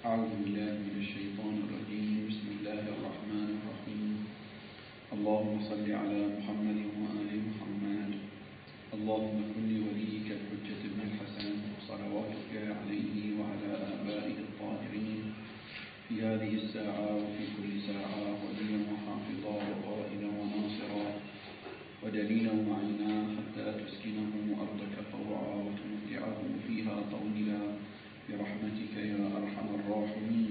أعوذ بالله من الشيطان الرجيم. بسم الله الرحمن الرحيم. اللهم صل على محمد وآل محمد. اللهم كن لوليك الحجة بن الحسن صلواتك عليه وعلى آبائه الطاهرين في هذه الساعة وفي كل ساعة وليا وحافظا وقائدا وناصرا ودليلا ومعينا حتى تسكنه أرضك طوعا وتمتعه فيها طويلا برحمتك يا أرحم الراحمين.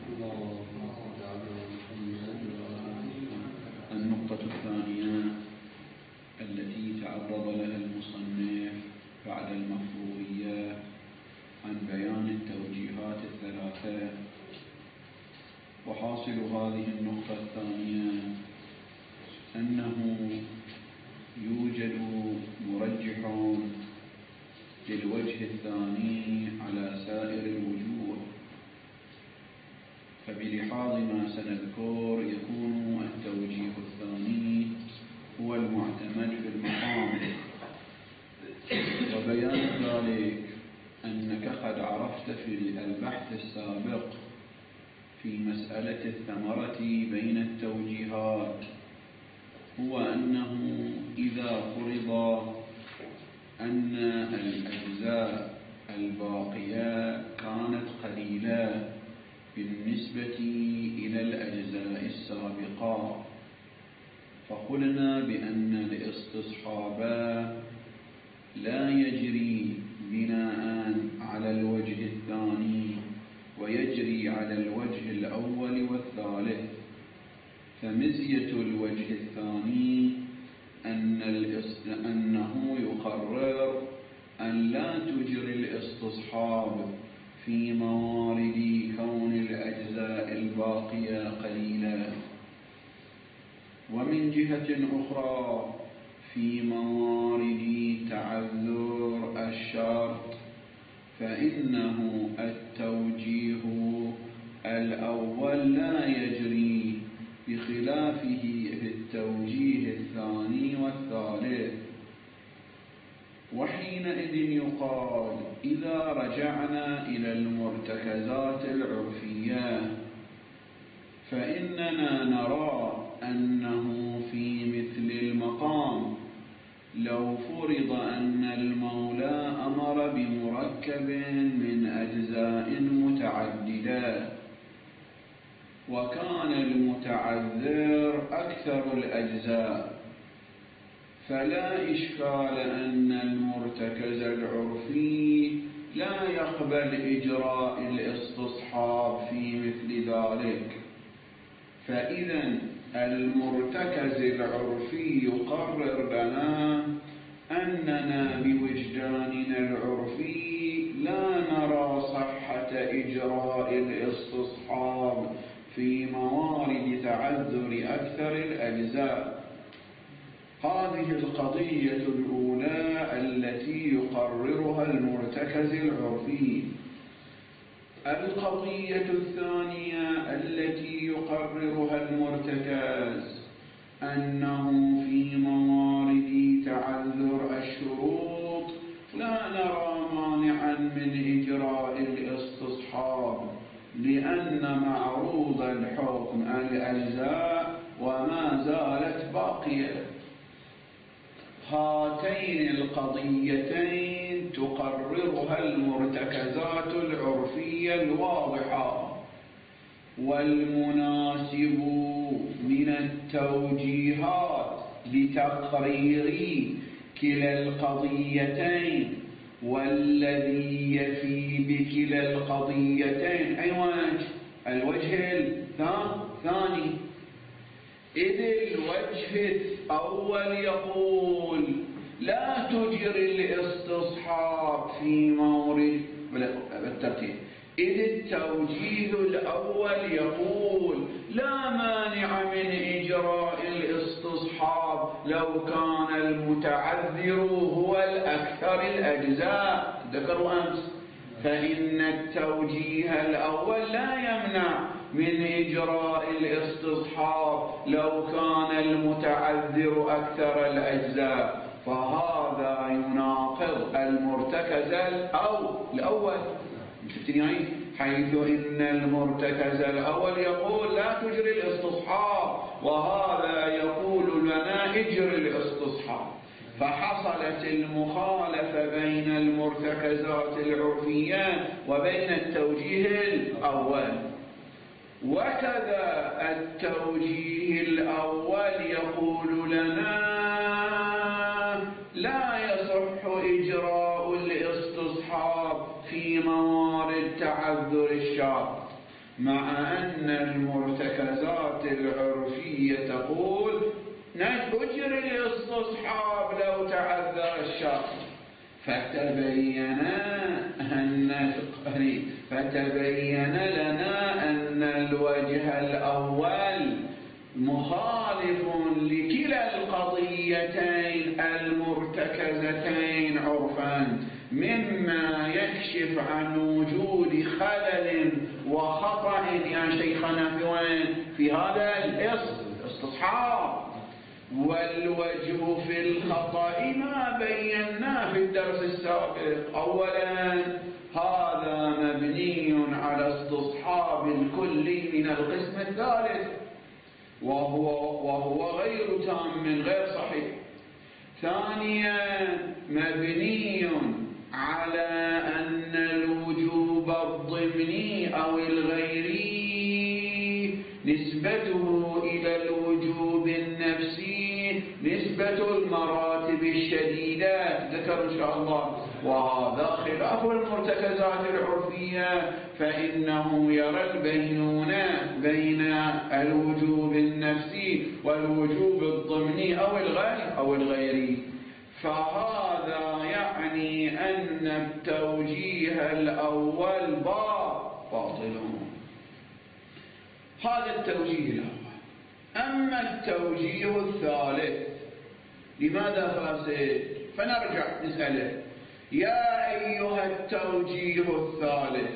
النقطة الثانية التي تعرض لها المصنف بعد المفروضية عن بيان التوجيهات الثلاثة، وحاصل هذه النقطة الثانية أنه يوجد مرجحون للوجه الثاني على سائر الوجوه، فبلحاظ ما سنذكر يكون التوجيه الثاني هو المعتمد في المقام. وبيان ذلك أنك قد عرفت في البحث السابق في مسألة الثمرة بين التوجيهات هو أنه إذا فرض أن الأجزاء الباقية كانت قليلة بالنسبة إلى الأجزاء السابقة، فقلنا بأن الاستصحاب لا يجري بناء على الوجه الثاني ويجري على الوجه الأول والثالث. فمزية الوجه الثاني أنه يقرر أن لا تجري الاستصحاب في موارد كون الأجزاء الباقية قليلة، ومن جهة أخرى في موارد تعذر الشرط فإنه التوجيه الأول لا يجري بخلافه في التوجيه الثاني والثالث. وحينئذ يقال إذا رجعنا إلى المرتكزات العرفية فإننا نرى أنه في مثل المقام لو فرض أن المولى أمر بمركب من أجزاء متعددة وكان المتعذر أكثر الأجزاء، فلا إشكال أن المرتكز العرفي لا يقبل إجراء الاستصحاب في مثل ذلك. فإذا المرتكز العرفي يقرر لنا أننا بوجداننا العرفي لا نرى صحة إجراء الاستصحاب في موارد تعذر أكثر الأجزاء. هذه القضية الأولى التي يقررها المرتكز العرفي. القضية الثانية التي يقررها المرتكز أنه في موارد تعذر الشروط لا نرى مانعا من إجراء الاستصحاب، لأن معروض الحكم الأجزاء وما زالت باقية. هاتين القضيتين تقررها المرتكزات العرفية الواضحة، والمناسب من التوجيهات لتقرير كلا القضيتين والذي يفي بكلا القضيتين أي وجه؟ الوجه الثاني. إذ الوجه الأول يقول لا تجري الاستصحاب في مورد بالترتيب. إذ التوجيه الأول يقول لا مانع من إجراء الاستصحاب لو كان المتعذر هو الأكثر الأجزاء، ذكروا أمس. فإن التوجيه الأول لا يمنع من إجراء الاستصحاب لو كان المتعذر أكثر الأجزاء، فهذا يناقض المرتكز الأول. شفتني حيث إن المرتكز الأول يقول لا تجري الاستصحاب، وهذا يقول لنا اجري الاستصحاب، فحصلت المخالفة بين المرتكزات العرفية وبين التوجيه الأول. وكذا التوجيه الأول يقول لنا لا يصح إجراء الاستصحاب في موارد تعذر الشرط، مع أن المرتكزات العرفية تقول نجري الاستصحاب لو تعذر الشرط. فتبين لنا أن الوجه الأول مخالف لكلا القضيتين المرتكزتين عرفا، مما يكشف عن وجود خلل وخطأ يا شيخنا في هذا الاستصحاب. والوجه في الخطأ ما بيناه في الدرس السابق. أولا هذا مبني على استصحاب الكلي من القسم الثالث، وهو غير تام غير صحيح. ثانيا مبني على أن الوجوب الضمني أو الغيري نسبته إلى الوجوب النفسي نسبة المراتب الشديدة، ذكر إن شاء الله، وهذا خلاف المرتكزات العرفية، فإنه يرى البينونة بين الوجوب النفسي والوجوب الضمني أو الغيري. فهذا يعني أن التوجيه الأول باطل. هذا التوجيه الأول. أما التوجيه الثالث لماذا فاسد؟ فنرجع نسأله: يا أيها التوجيه الثالث،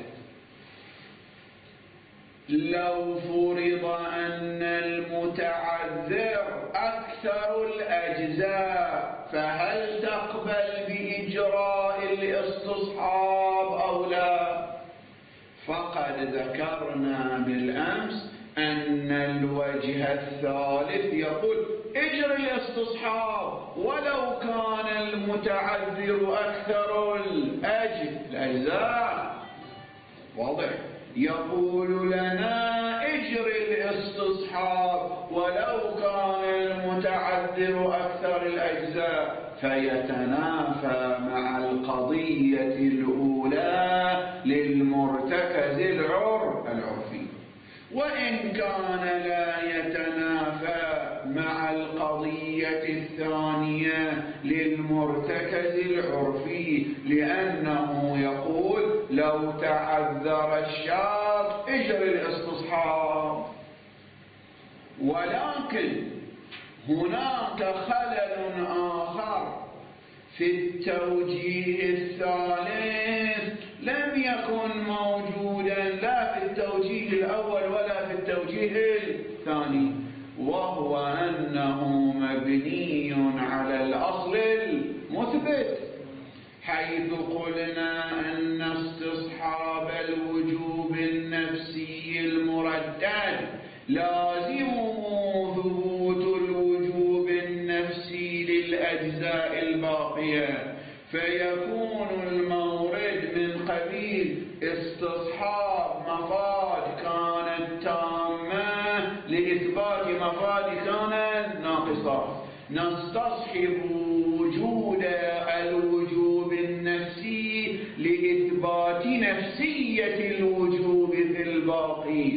لو فرض أن المتعذر أكثر الأجزاء فهل تقبل بإجراء الاستصحاب أو لا؟ فقد ذكرنا بالأمس أن الوجه الثالث يقول اجري الاستصحاب ولو كان المتعذر أكثر الأجزاء. واضح؟ يقول لنا اجري الاستصحاب ولو كان المتعذر أكثر الأجزاء، فيتنافى مع القضية الأولى للمرتكز العرفي. وإن كان لا يتنافى مع القضية الثانية للمرتكز العرفي، لأنه يقول لو تعذر الشرط اجري الاستصحاب. ولكن هناك خلل آخر في التوجيه الثالث لم يكن موجودا لا في التوجيه الأول ولا في التوجيه الثاني، وهو أنه مبني على الأصل المثبت، حيث قلنا أن استصحاب الوجوب النفسي المردد لازمه ثبوت الوجوب النفسي للأجزاء الباقية، فيكون المورد من قبيل استصحاب مفاد كانت تامة لإثبات مفاد كانت ناقصة. نستصحب وجود الوجوب النفسي لإثبات نفسية الوجوب في الباقي.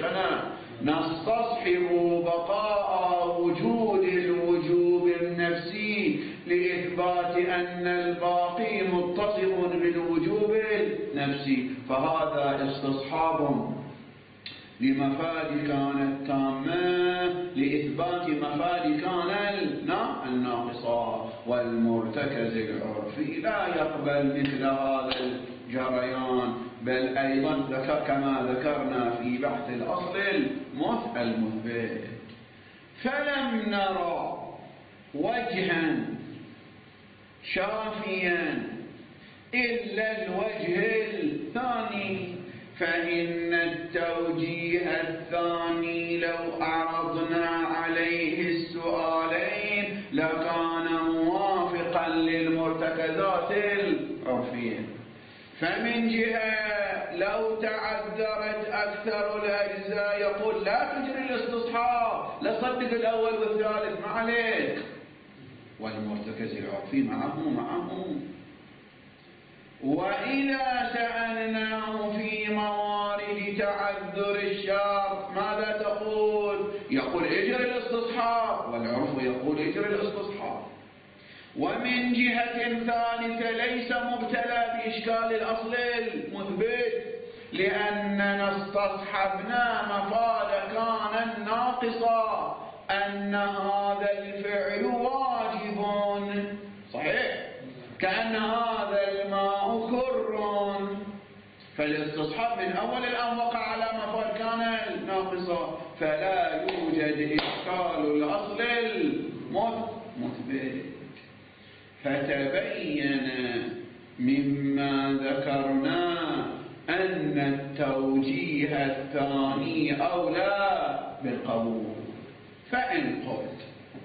نستصحب بقاء وجود الوجوب النفسي لإثبات أن الباقي متصف بالوجوب النفسي، فهذا استصحاب لمفاد كانت تامة لإثبات مفاد كان الناقصة. والمرتكز العرفي لا يقبل مثل هذا الجريان، بل أيضا كما ذكرنا في بحث الأصل المثبت. فلم نرى وجها شافيا إلا الوجه الثاني. فإن التوجيه الثاني لو أعرضنا عليه السؤالين لكان موافقا للمرتكزات العرفية. فمن جهة لو تعذرت أكثر الأجزاء يقول لا تجري الاستصحاب، لا صدق الأول والثالث ما عليك، والمرتكز العرفي معه. وإذا سألناه في موارد تعذر الشرط ماذا تقول؟ يقول اجري الاستصحاب، والعرف يقول اجري الاستصحاب. ومن جهة ثالثة ليس مبتلى بإشكال الأصل المثبت، لأننا استصحبنا مفاد كان ناقصا أن هذا الفعل واجب، صحيح؟ كأن هذا الماء كر، فالاستصحاب من أول الأمر وقع على مفاد كان ناقصا، فلا يوجد إشكال الأصل المثبت. فتبين مما ذكرنا أن التوجيه الثاني أولى بالقبول. فإن قلت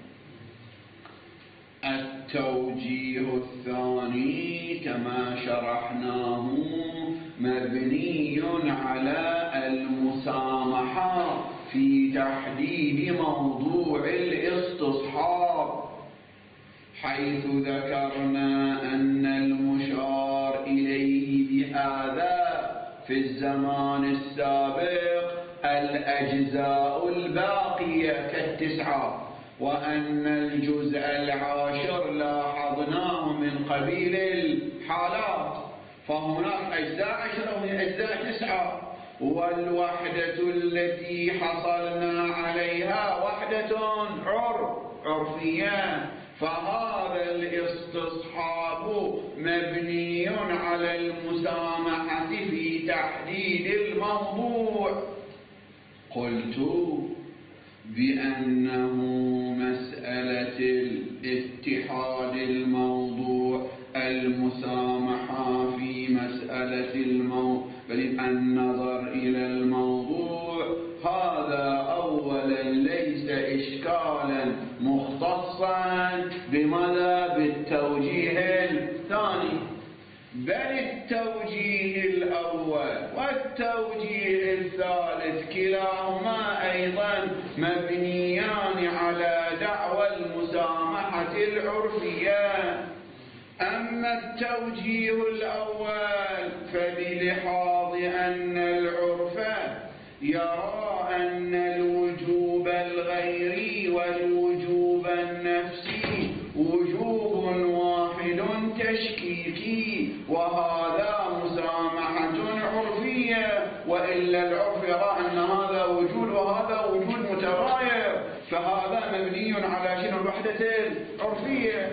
التوجيه الثاني كما شرحناه مبني على المسامحة في تحديد موضوع الاستصحاب، حيث ذكرنا أن المشار إليه بهذا في الزمان السابق الأجزاء الباقية كالتسعة، وأن الجزء العاشر لاحظناه من قبيل الحالات، فهناك أجزاء 10 وهي أجزاء 9، والوحدة التي حصلنا عليها وحدة عرفية، فهذا الاستصحاب مبني على المسامحة في تحديد الموضوع. قلت بأنه مسألة الاتحاد الموضوع المسامحة في مسألة النظر إلى الموضوع، هذا أولا ليس إشكالا مختصا بماذا؟ بالتوجيه الثاني، بل التوجيه الأول والتوجيه الثالث كلاهما أيضا مبنيان على دعوى المسامحة العرفية. أما التوجيه الأول فبلحاظ أن العرف يرى أن الوجوب الغيري والوجوب النفسي وجوب واحد تشكيكي، وهذا مسامحة عرفية، وإلا العرف يرى أن هذا وجود وهذا وجود متغاير، فهذا مبني على شنو؟ الوحدة العرفية.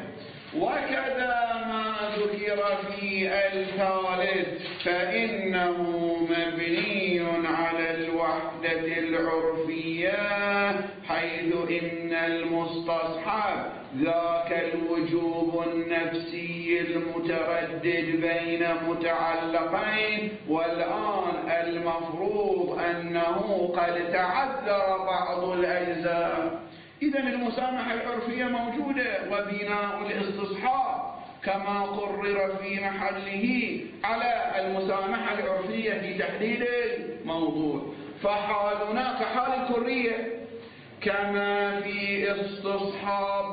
وكذا ما ذكر في الثالث فإنه مبني على الوحدة العرفية، حيث إن المستصحب ذاك الوجوب النفسي المتردد بين متعلقين، والآن المفروض أنه قد تعذر بعض الأجزاء. إذن المسامحة العرفية موجودة، وبناء الاستصحاب كما قرر في محله على المسامحة العرفية في تحديد الموضوع، فحالنا كحال الكرية، كما في استصحاب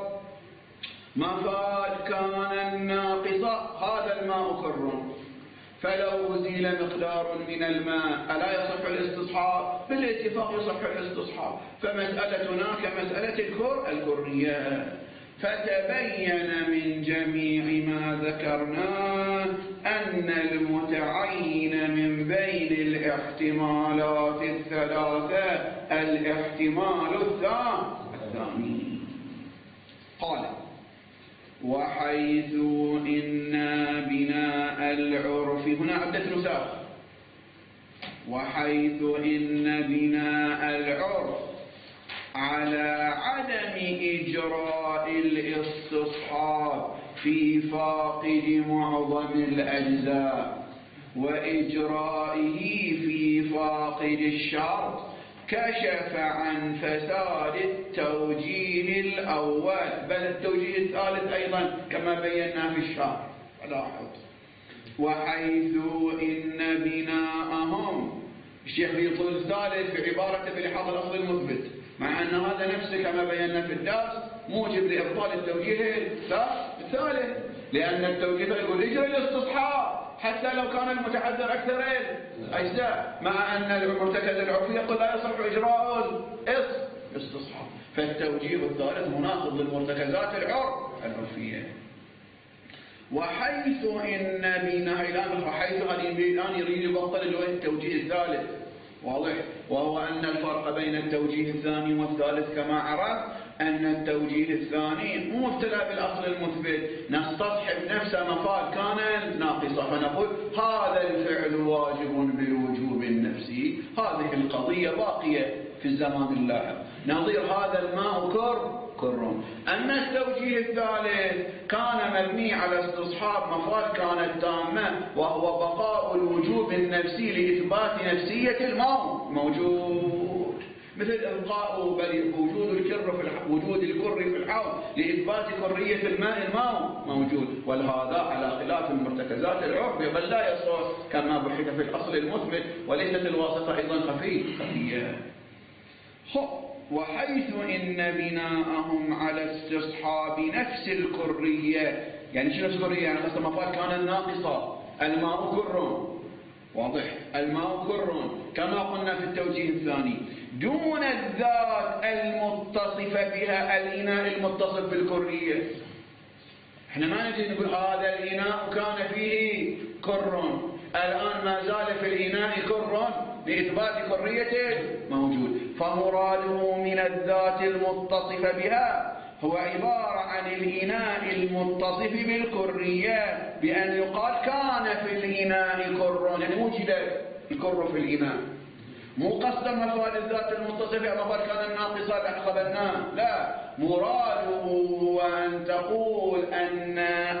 مفاد كان الناقصة هذا الماء كر، فلو أزيل مقدار من الماء ألا يصح الاستصحاب؟ بالاتفاق يصح الاستصحاب، فمسألتنا كمسألة الكرية. فتبين من جميع ما ذكرناه أن المتعين من بين الاحتمالات الثلاثة الاحتمال الثاني. قال: وحيث إن بناء العرف، هنا عدة نساخ، وحيث إن بناء العرف على عدم إجراء الاستصحاب في فاقد معظم الأجزاء وإجرائه في فاقد الشرط كشف عن فساد التوجيه الأول، بل التوجيه الثالث أيضا كما بينا في الشرح. لاحظ: وحيث إن بناءهم، الشيخ يطول الثالث في عبارته بلحاظ الأصل المثبت، مع أن هذا نفسه كما بينا في الدرس موجب لإبطال التوجيه الثالث، لأن التوجيه يقول اجري الاستصحاب حتى لو كان المتعذر أكثر أجزاء، مع أن المرتكز العرفي يقول لا يصح إجراء الاستصحاب، فالتوجيه الثالث مناقض للمرتكزات العرفية. وحيث إن بناء وحيث الآن يريد يبطل التوجيه الثالث، واضح، وهو أن الفرق بين التوجيه الثاني والثالث كما عرف أن التوجيه الثاني مو مبتلى بالأصل المثبت، نستصحب نفسه مفاد كان ناقصة فنقول هذا الفعل واجب بالوجوب النفسي، هذه القضية باقية في الزمان اللاحق، نظير هذا الماء كر. أما التوجيه الثالث كان مبني على استصحاب مفاد كانت تامة، وهو بقاء الوجوب النفسي لإثبات نفسية الماء موجود، مثل إبقاء وجود الكر في الحوض لإثبات كرية الماء موجود، وهذا على خلاف المرتكزات العرفية، بل لا يصح كما بحث في الأصل المثبت، وليست الواسطة أيضا خفية. وحيث إن بناءهم على استصحاب نفس الكرية، يعني شو نفس الكرية؟ يعني قسم مفاد كان ناقصة، الماء كر، واضح، الماء كر كما قلنا في التوجيه الثاني، دون الذات المتصفة بها، الإناء المتصف بالكرية. احنا ما نجي نقول هذا الإناء كان فيه كر، الآن ما زال في الإناء كر لإثبات كرية موجود، فمراده من الذات المتصفة بها هو عبارة عن الإناء المتصف بالكرية، بأن يقال كان في الإناء كر، يعني وجد الكر في الإناء، مو قصد مفاد الذات المتصفة مفاد كان الناقصة لأخذناه، لا، مراده أن تقول أن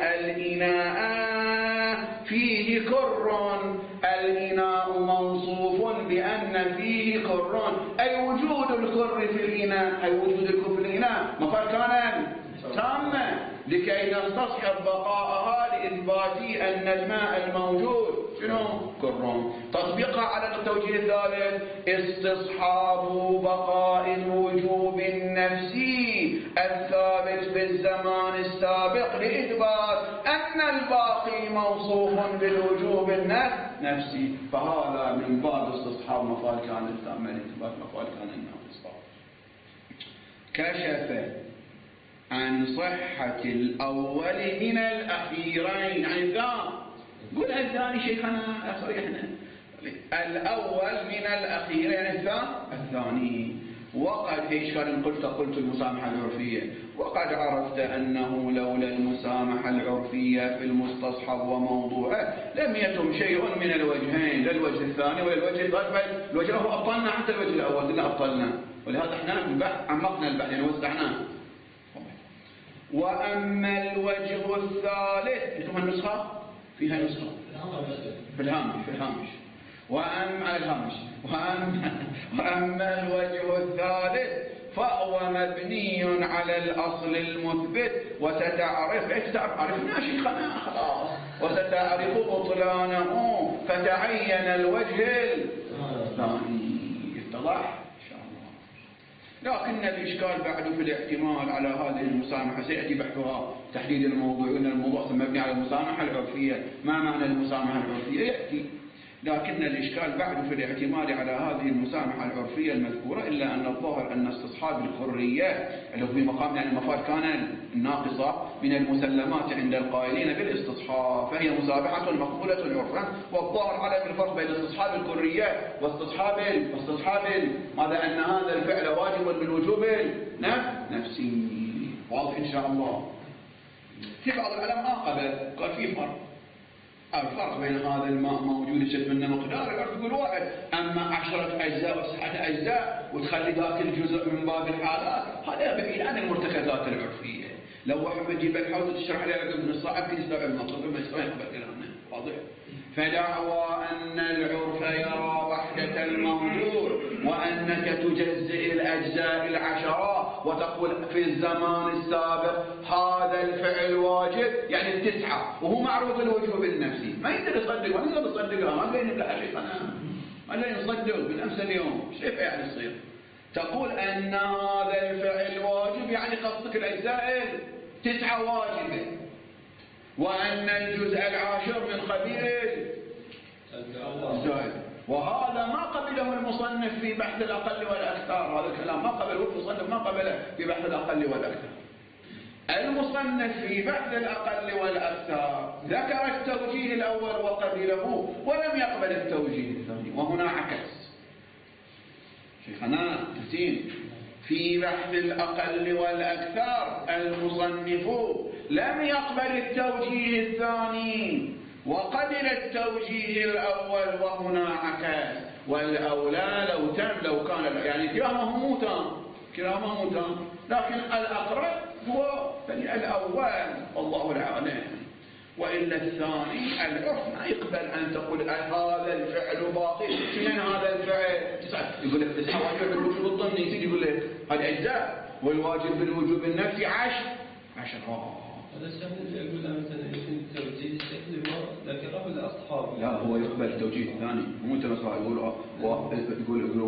الإناء فيه كر، الإناء موصوف بأن فيه كر، أي وجود الكر في الإناء، أي وجود الكر في الإناء مفاد كان تامة، لكي نستصحب بقاءها لإثبات أن الماء الموجود شنو؟ كر. تطبيقها على التوجيه الثالث: استصحاب بقاء الوجوب النفسي الثابت في الزمان السابق لإثبات أن الباقي موصوف بالوجوب النفسي، فهذا من باب استصحاب مفاد كان التامة لإثبات مفاد كان الناقصة. كشف عن صحة الأول من الأخيرين، يعني الثاني، قل الثاني شيخنا أصريحنا، الأول من الأخير يعني الثاني. وقد إشكال قلت المسامحة العرفية، وقد عرفت أنه لولا المسامحة العرفية في المستصحب وموضوعه لم يتم شيء من الوجهين، لا الوجه الثاني ولا الوجه الثالث، بل الوجه هو أبطلنا حتى الوجه الأول قلنا أبطلنا، ولهذا احنا عمقنا البحث يعني وسعناه. وأما الوجه الثالث، انتم النسخة فيها نسخة في الهامش وأما الهامش وأما الوجه الثالث فهو مبني على الأصل المثبت، وستعرف عرفنا شيخنا خلاص، وستعرف بطلانه فتعين الوجه الثاني. اتضح؟ لكن الإشكال بعد في الاعتماد على هذه المسامحة سيأتي بحثها، تحديد الموضوع، أن الموضوع مبني على المسامحة العرفية، ما معنى المسامحة العرفية يأتي، لكن الإشكال بعد في الاعتماد على هذه المسامحة العرفية المذكورة، إلا أن الظاهر أن استصحاب الكرية اللي هو في مقام يعني مفاد كان الناقصة من المسلمات عند القائلين بالاستصحاب، فهي مسابحة مقبولة عرفا، والظاهر على الفرق بين استصحاب الكرية واستصحاب ماذا أن هذا الفعل واجب بالوجوب نفسي. واضح إن شاء الله. في بعض العلماء قال في فرق، الفرق بين هذا الماء موجود يصير منه مقدار، العرف يقول واحد، أما 10 أجزاء و9 أجزاء وتخلي ذاك الجزء من باب الحالات، هذا بعيد عن المرتكزات العرفية. لو واحد بيجيب الحوض تشرح له من الصعب يستوعب المطلوب ما يستوعب كلامنا، واضح؟ فدعوى أن العرف يرى وحدة الموجود وأنك تجزئ الأجزاء العشرة وتقول في الزمان السابق هذا الفعل واجب يعني التسعة وهو معروف الوجوب النفسي، ما يقدر يصدق ولا يقدر يصدقها، ما بين لها شيء ما لا يصدق من أمس اليوم كيف يعني يصير؟ تقول أن هذا الفعل واجب يعني قصدك الأجزاء التسعة واجبة، وأن الجزء العاشر من قبيل الزائد، وهذا ما قبله المصنف في بحث الأقل والأكثر، هذا الكلام ما قبله المصنف، ما قبله في بحث الأقل والأكثر. المصنف في بحث الأقل والأكثر ذكر التوجيه الأول وقبله ولم يقبل التوجيه الثاني، وهنا عكس. شيخنا تسين في بحث الأقل والأكثر المصنف لم يقبل التوجيه الثاني وقبل التوجيه الأول، وهنا عكس. والأولى لو كان يعني كلاهما موتان، لكن الأقرب هو الأول والله العالم، وإلا الثاني العرف ما يقبل أن تقول هذا الفعل باطل. شنو هذا الفعل؟ يقول لك 9 واجب بالوجوب الضمني، تيجي يقول لك هذه أجزاء، والواجب بالوجوب النفسي 10. هذا الشيخ يقول مثلا يمكن التوجيه الشكلي ما ذكره الأصحاب. لا هو يقبل التوجيه الثاني، مو انت مثلا يقول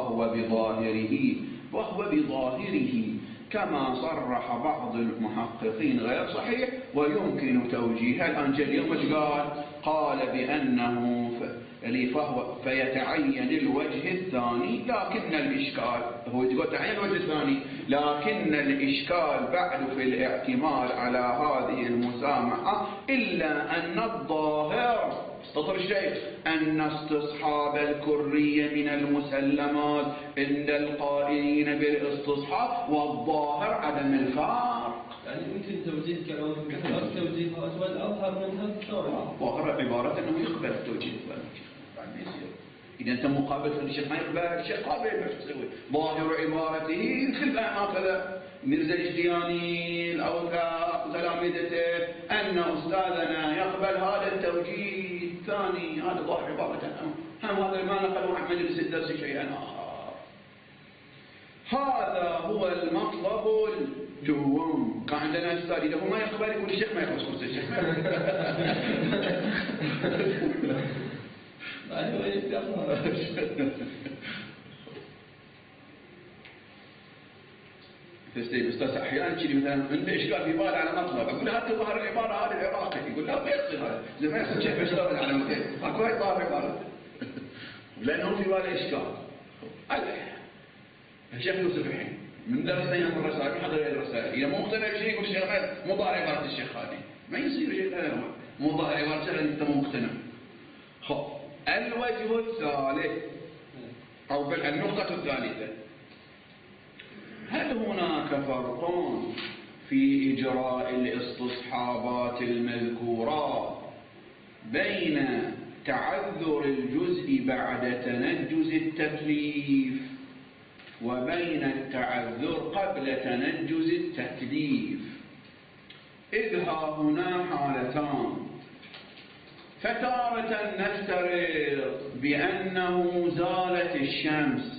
وهو بظاهره كما صرح بعض المحققين غير صحيح ويمكن توجيهه. الآن اليوم ايش قال بأنه فيتعين الوجه الثاني، لكن الإشكال هو يقول تعين الوجه الثاني، لكن الإشكال بعد في الاعتماد على هذه المسامحة، إلا أن الظاهر استطر الشيخ أن استصحاب الكرية من المسلمات عند القائلين بالاستصحاب، والظاهر عدم الفارق. يعني يمكن توجيه كلام كثير توجيهات والأظهر منها الثاني. ظاهر عبارة أنه يقبل التوجيه الثاني. إذا أنت مقابل الشيخ ما يقبل الشيخ قابل ما تسوي. ظاهر عبارته يدخل هكذا مرزا الاشتياني أو تلامذته أن أستاذنا يقبل هذا التوجيه الثاني، هذا ظاهر عبارة هم هذا ما نقلوا عن مجلس الدرس شيئا آخر. هذا هو المطلب الجوم. كان عندنا أستاذ إذا هو ما يقبل يقول الشيخ ما يخص الشيخ تستيب أستاذ أحيانا تشيلي مثلا عنده إشكال في باله على مطلب، أقول هات ظهر العبارة هذه العراقي، يقول لا ما يقصد هذا، زي ما يقصد شيء بيشتغل على مكان، أكو هاي ظهر العبارة لأنه في باله إشكال. الشيخ يوسف الحين من درسنا يوم الرسائل يحضر الرسائل، إذا مو مقتنع بشيء يقول الشيخ مو ظاهر عبارة الشيخ هذه، ما يصير شيء هذا مو ظاهر عبارة الشيخ أنت مو مقتنع. الوجه الثالث أو النقطة الثالثة، هل هناك فرق في إجراء الاستصحابات المذكورة بين تعذر الجزء بعد تنجز التكليف وبين التعذر قبل تنجز التكليف؟ إذ ها هنا حالتان، فتارة نفترض بأنه زالت الشمس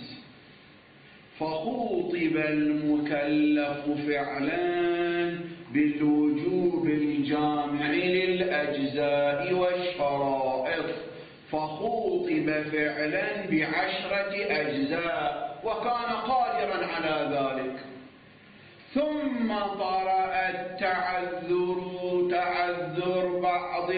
فخوطب المكلف فعلا بالوجوب الجامع للأجزاء والشرائط، فخوطب فعلا ب10 أجزاء وكان قادرا على ذلك، ثم طرأ تعذر بعض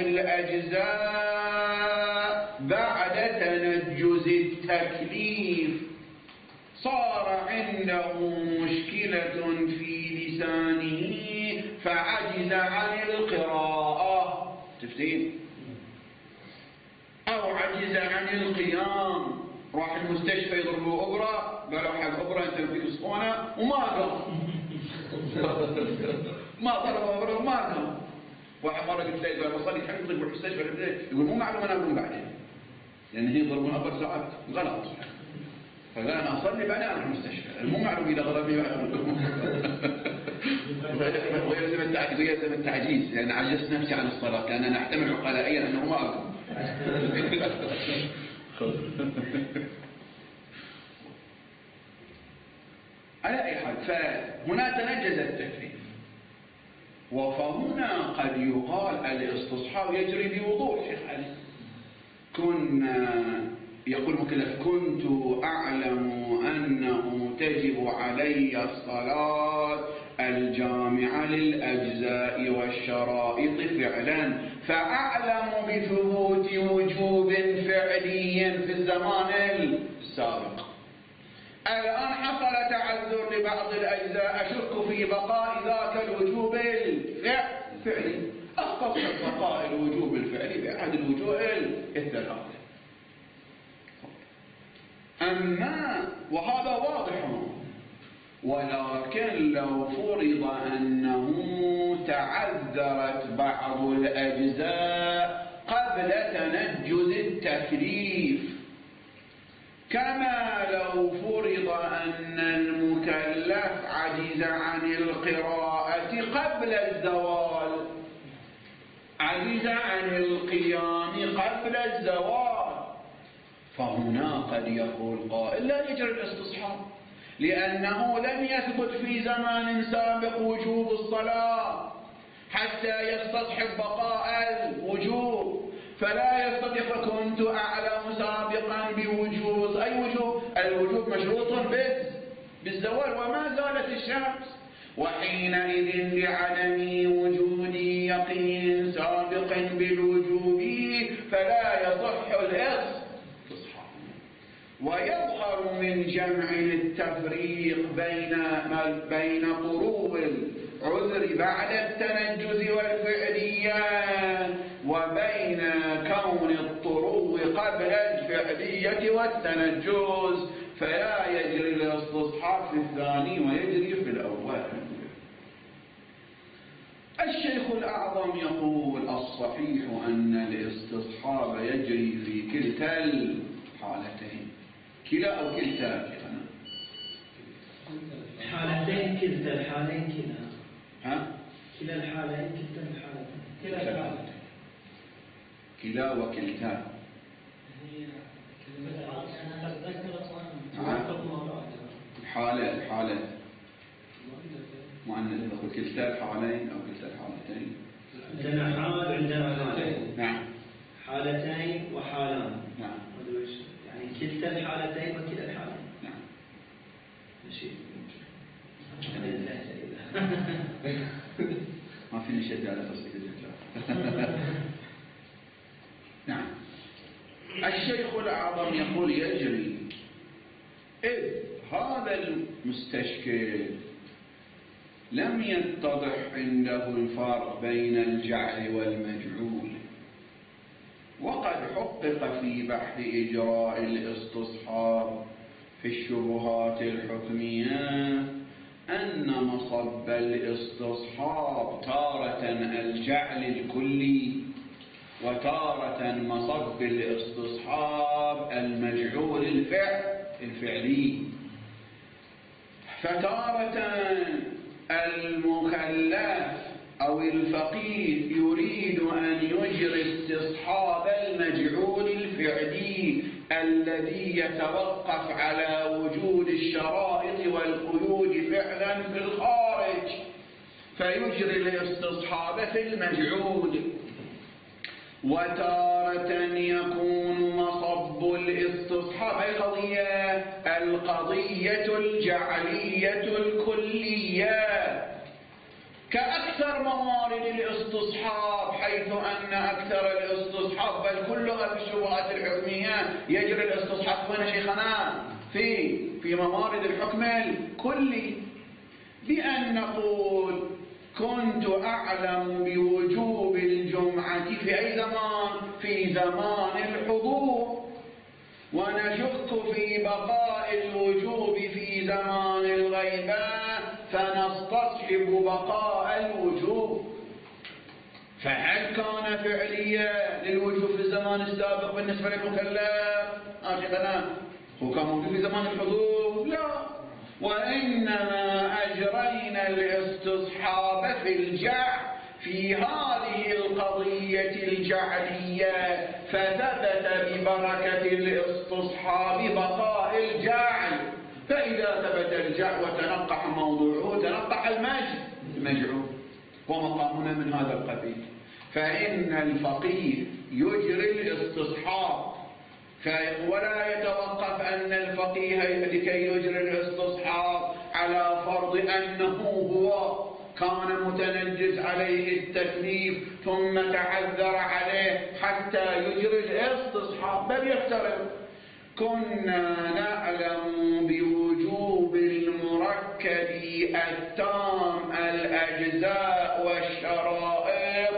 الأجزاء بعد تنجز التكليف، صار عنده مشكلة في لسانه فعجز عن القراءة، تفتين، أو عجز عن القيام، راح المستشفى يضربوا أبرة، قالوا حق أبرة أنت فيك سخونة وما قام ما ضربوا أبرة وما قام. واحد مرة قلت له يقول بصلي كم يضرب المستشفى يقول مو معلوم أنا أقوم بعدين، لأن هي يضربون 4 ساعات غلط، فقال أنا أصلي بعدين أروح المستشفى، مو معلوم إذا ضربني ويلزم التعجيز، لأن عجزت نفسي عن الصلاة، لأن أنا أحتمل عقلائيا أنه ما أقوم على أي حال، فهنا تنجز التكليف. وفهنا قد يقال الاستصحاب يجري بوضوح. شيخ علي يقول مكلف: كنت أعلم أنه تجب علي الصلاة الجامعة للأجزاء والشرائط فعلا، فأعلم بثبوت وجوب فعلي في الزمان السابق. الآن حصل تعذر لبعض الأجزاء، أشك في بقاء ذاك الوجوب الفعلي، أختص بقاء الوجوب الفعلي بأحد الوجوه الثلاثة. أما وهذا واضح، ولكن لو فرض أنه تعذرت بعض الأجزاء قبل تنجز التكليف، كما لو فرض أن المكلف عجز عن القراءة قبل الزوال، عجز عن القيام قبل الزوال، فهنا قد يقول قائل: لا يجري الاستصحاب، لأنه لم يثبت في زمان سابق وجوب الصلاة حتى يستصحب بقاء الوجوب، فلا يستطيع. كنت أعلم سابقا بوجوب أي وجوب؟ الوجوب مشروط بالزوال وما زالت الشمس، وحينئذ لعدم وجود يقين سابق بالوجوب فلا يصح الاستصحاب. ويظهر من جمع التفريق بين طروق العذر بعد التنجز والفعليات وبين كون الطروق قبل الفعلية والتنجز، فلا يجري الاستصحاب في الثاني ويجري في الأول. الشيخ الأعظم يقول: الصحيح أن الاستصحاب يجري في كلتا الحالتين. كلا أو كلتا؟ حالتين كلتا الحالين كلا. ها؟ كلا الحالين كلتا الحالتين. كلا الحالتين. كلا وكلتا. الحالة مؤنث، نقول كلتا الحالين أو كلتا الحالتين. عندنا حال وعندنا حالين. نعم. حالتين وحالان. نعم. يعني كلتا الحالتين وكلا الحالين. نعم. ماشي. ما في نشد على تصديق الإجابة. نعم. الشيخ الأعظم يقول: يجري، إذ هذا المستشكل لم يتضح عنده الفرق بين الجعل والمجعول، وقد حقق في بحث إجراء الاستصحاب في الشبهات الحكمية أن مصب الاستصحاب تارة الجعل الكلي، وتارة مصب الاستصحاب المجعول الفعلي. فتارة المكلف أو الفقيه يريد أن يجري استصحاب المجعول الفعلي الذي يتوقف على وجود الشرائط والقيود فعلا في الخارج، فيجري الاستصحاب في المجعول. وتارة يكون مصب الاستصحاب القضية الجعلية الكلية، كأكثر موارد الاستصحاب، حيث أن أكثر الاستصحاب بل كلها في الشبهات الحكمية يجري الاستصحاب وين شيخنا؟ في موارد الحكم الكلي، بأن نقول: كنت أعلم بوجوب الجمعة في أي زمان؟ في زمان الحضور، ونشك في بقاء الوجوب في زمان الغيبة، فنستصحب بقاء الوجوب. فهل كان فعليا للوجوب في الزمان السابق بالنسبة للمكلف؟ آخذنا هو كان موجود في زمان الحضور؟ لا، وإنما أجرينا الاستصحاب في في هذه القضية الجعلية فثبت ببركة الاستصحاب بقاء الجعل. فإذا ثبت الجعل وتنقح موضوعه تنقح المجعول، ومقامنا من هذا القبيل. فإن الفقيه يجري الاستصحاب، ولا يتوقف أن الفقيه لكي يجري الاستصحاب على فرض أنه هو كان متنجز عليه التكليف ثم تعذر عليه حتى يجري الاستصحاب، بل يفترض كنا نعلم بوجوب المركب التام الأجزاء والشرائط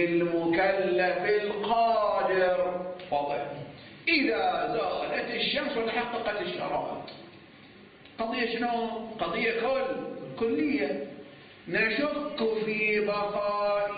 للمكلف القادر. واضح؟ إذا زالت الشمس وتحققت الشرائط، قضية شنو؟ قضية كلية. نشك في بقاء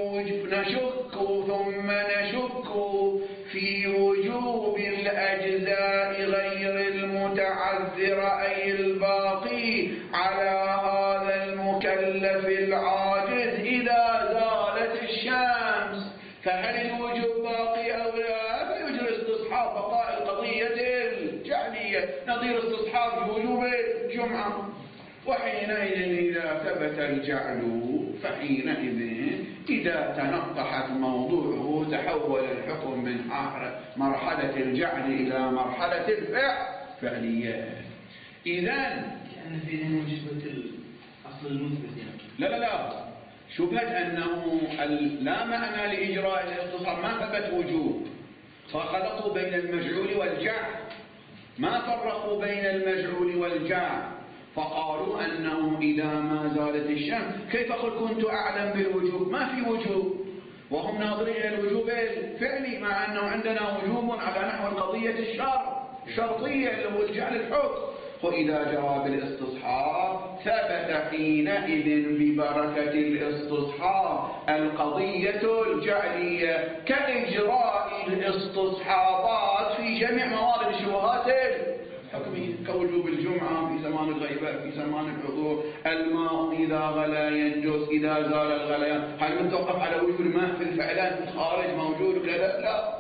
نشك ثم نشك في وجوب الأجزاء غير المتعذرة أي الباقي على هذا المكلف العاجز إذا زالت الشمس. فهل الوجوب باقي أو لا؟ فيجري استصحاب بقاء القضية الجعلية نظير استصحاب وجوب الجمعة. وحينئذ إذا ثبت الجعل فحينئذ إذا تنقحت موضوعه تحول الحكم من مرحلة الجعل إلى مرحلة الفعلية. إذن كأن في ذهن شبهة الأصل المثبت يعني. لا شبهة أنه لا معنى لإجراء الاستصحاب، ما ثبت وجوب، فخلطوا بين المجعول والجعل، ما فرقوا بين المجعول والجعل، فقالوا أنه إذا ما زالت الشمس كيف قل كنت أعلم بالوجوب؟ ما في وجوب، وهم ناظرين إلى الوجوب الفعلي، مع أنه عندنا وجوب على نحو القضية الشرطية اللي هو الجعل الحكم. وإذا جرى بالاستصحاب ثبت حينئذ ببركة الاستصحاب القضية الجعلية كإجراء الاستصحابات في جميع موارد الشبهات الحكمية، كوجوب الجمعة في زمان الغيبة، في زمان الحضور، الماء إذا غلا ينجس، إذا زال الغليان. هل متوقف على وجود الماء في الفعلان في الخارج موجود وكذا؟ لا.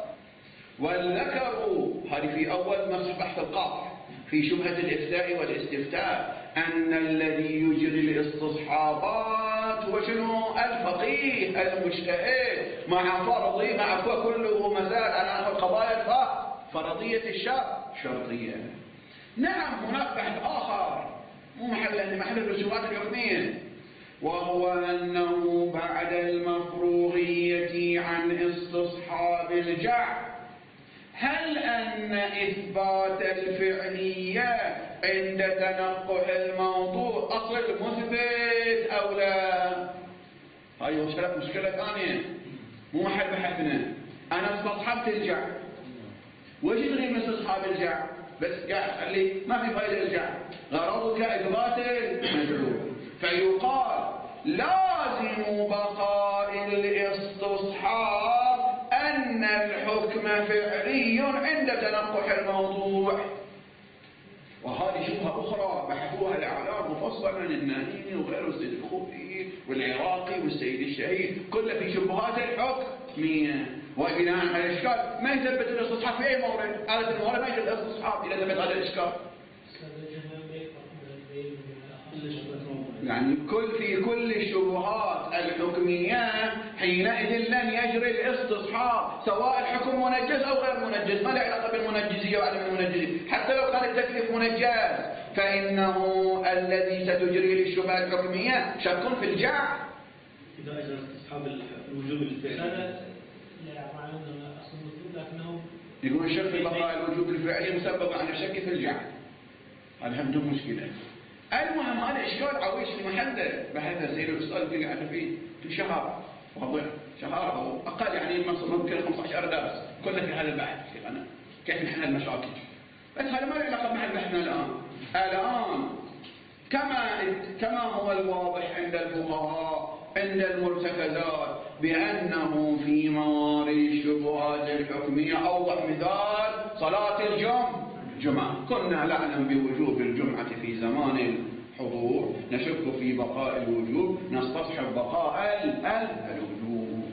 والذكر هذه في أول بحث القاطع في شبهة الإفتاء والاستفتاء أن الذي يجري الاستصحابات هو شنو؟ الفقيه المجتهد، مع فرضي مع كله مسائل على القضايا فرضية الشرطية. نعم هناك بحث آخر مو محل الرسومات الحكمية، وهو أنه بعد المفروغية عن استصحاب الجعل هل أن إثبات الفعلية عند تنقح الموضوع أصل مثبت أو لا؟ هاي مشكلة ثانية مو محل بحثنا. أنا استصحبت الجعل، وش تغير من استصحاب الجعل؟ بس قاعد خلي ما في فائدة الجعل، غرضك إثبات المجعول، فيقال لازم بقاء الاستصحاب أن الحكم فعلي عند تنقح الموضوع. وهذه شبهة أخرى بحثوها الأعلام مفصلا النانيني وغيره، السيد الخوئي والعراقي والسيد الشهيد، كله في شبهات الحكمية. وبناء على الإشكال ما يثبت الاستصحاب في أي مورد، آلة المورد ما يثبت الاستصحاب إذا ثبت هذا الإشكال. يعني في كل الشبهات الحكمية حينئذ لن يجري الاستصحاب سواء الحكم منجز أو غير منجز، ما له علاقة بالمنجزية وعدم المنجزية، حتى لو كان التكليف منجز فإنه الذي ستجري للشبهة الحكمية شك في الجعل. إذا أجرى استصحاب الوجوب الفعلي يقول الشك في بقاء الوجوب الفعلي مسبب عن الشك في الجعل، هذا عندهم مشكلة. المهم هذا إشكال عويش في محله، بحث سيد الأستاذ اللي قاعد في شهر، واضح شهر أو أقل، يعني ممكن 15 درس كله في هذا البحث. أنا كيف نحل المشاكل، بس هذا ما له علاقة بمحل بحثنا الآن. كما هو الواضح عند الفقهاء عند المرتكزات بأنه في موارد الشبهات الحكمية أوضح مثال صلاة الجمعة. كنا نعلم بوجوب الجمعة في زمان حضور، نشك في بقاء الوجوب، نستصحب بقاء الوجوب.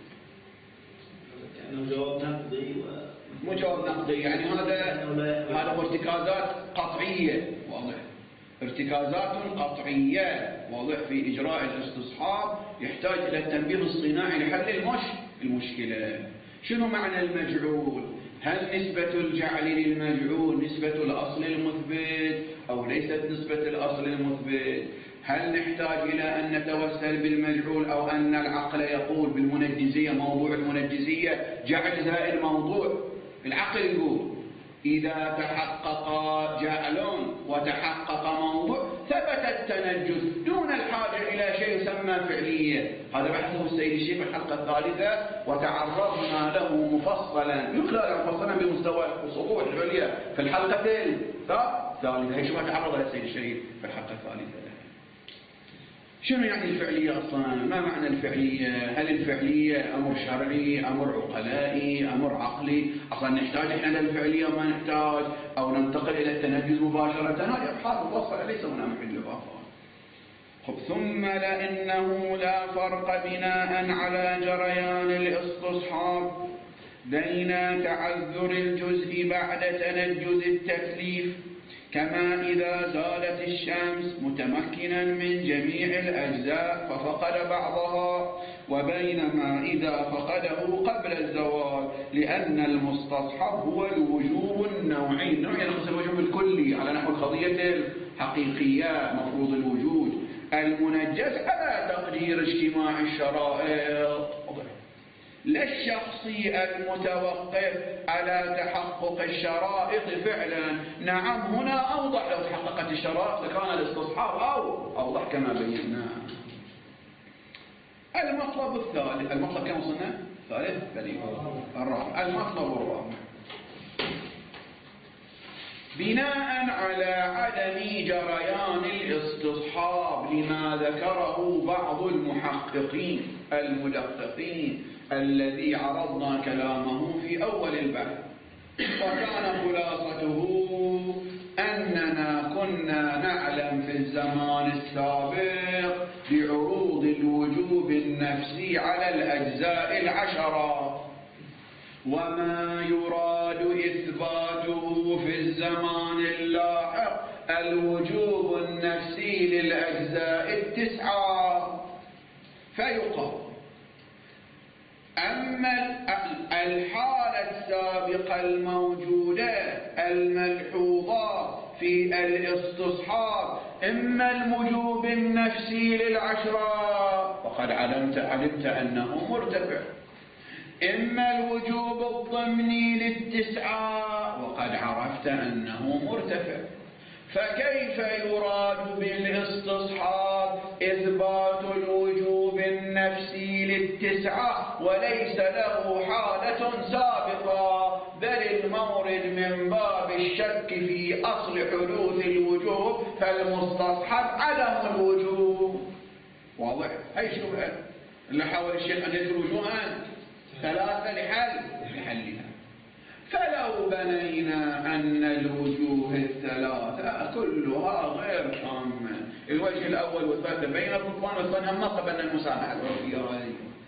يعني جواب نقضي مو جواب نقضي، يعني هذا ارتكازات قطعية، واضح، ارتكازات قطعية، واضح، في إجراء الاستصحاب يحتاج إلى التنبيه الصناعي لحل المشكلة. شنو معنى المجعول؟ هل نسبة الجعل للمجعول نسبة الأصل المثبت أو ليست نسبة الأصل المثبت؟ هل نحتاج إلى أن نتوسل بالمجعول أو أن العقل يقول بالمنجزية، موضوع المنجزية جعل زائد موضوع؟ العقل يقول إذا تحقق جعل وتحقق موضوع ثبت التنجز دون الحاجة إلى شيء يسمى فعلية. هذا بحثه السيد الشيخ في الحلقة الثالثة، وتعرضنا له مفصلا، يقرأ مفصلا بمستوى سطوح العليا في الحلقة الثالثة. هي شو ما تعرض السيد الشيخ في الحلقة الثالثة. شنو يعني الفعلية أصلا؟ ما معنى الفعلية؟ هل الفعلية أمر شرعي، أمر عقلائي، أمر عقلي؟ أصلا نحتاج إحنا للفعلية ما نحتاج، أو ننتقل إلى التنجز مباشرة؟ هذه أبحاث مفصلة ليس هنا محل بحث. ثم لأنه لا فرق بناء على جريان الاستصحاب بين تعذر الجزء بعد تنجز التكليف، كما إذا زالت الشمس متمكنا من جميع الأجزاء ففقد بعضها، وبينما إذا فقده قبل الزوال، لأن المستصحب هو الوجوب النوعي. النوعي ينقص الوجوب الكلي على نحو القضية الحقيقية مفروض الوجود، المنجز على تقدير اجتماع الشرائط، لا الشخصي المتوقف على تحقق الشرائط فعلا. نعم هنا أوضح، لو تحققت الشرائط لكان الاستصحاب أوضح كما بينا. المطلب الثالث، المطلب كم وصلنا؟ الثالث الرابع. المطلب الرابع بناء على عدم جريان الاستصحاب لما ذكره بعض المحققين المدققين الذي عرضنا كلامه في أول البحث، وكان خلاصته أننا كنا نعلم في الزمان السابق بعروض الوجوب النفسي على الأجزاء العشرة، وما يراد إثباته في الزمان اللاحق الوجوب النفسي للأجزاء التسعة. فيقال أما الحالة السابقة الموجودة الملحوظة في الاستصحاب إما الوجوب النفسي للعشرة وقد علمت أنه مرتفع، إما الوجوب الضمني للتسعة وقد عرفت أنه مرتفع. فكيف يراد بالاستصحاب إثبات الوجوب النفسي للتسعة وليس له حالة سابقة، بل المورد من باب الشك في أصل حدوث الوجوب، فالمستصحب عدم الوجوب. واضح؟ هاي شبهة اللي حاول الشيخ أن يذكر وجوها ثلاثة لحلها. فلو بنينا أن الوجوه الثلاثة كلها غير تامة، الوجه الأول والثالث بين البطلان والثاني ما قبلنا المسامحة العرفية هذه،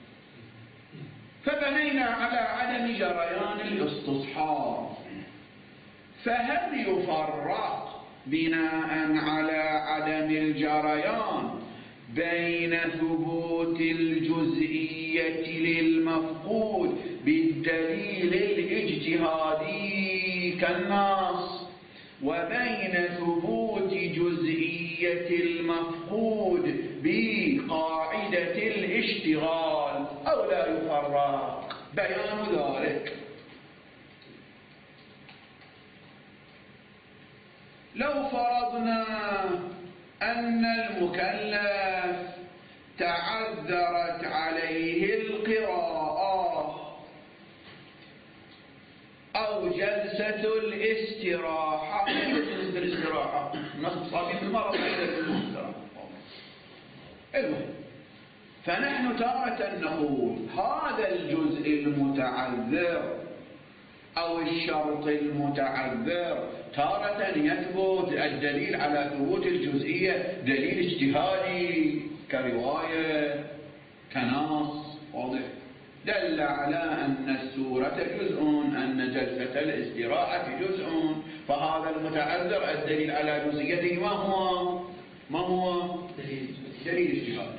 فبنينا على عدم جريان الاستصحاب، فهل يفرق بناء على عدم الجريان بين ثبوت الجزئية للمفقود بالدليل الاجتهادي كالنص وبين ثبوت جزئية المفقود بقاعدة الاشتغال، أو لا يفرق؟ بيان ذلك لو فرضنا أن المكلف تعذرت عليه القراءة أو جلسة الاستراحة، جلسة الاستراحة نصب صابين المرض جلسة الاستراحة. المهم، فنحن تارة نقول هذا الجزء المتعذر أو الشرط المتعذر تارة يثبت الدليل على ثبوت الجزئية دليل اجتهادي كرواية كنص واضح دل على أن السورة جزء أن جلسة الاستراحة جزء، فهذا المتعذر الدليل على جزئيته ما هو دليل اجتهادي.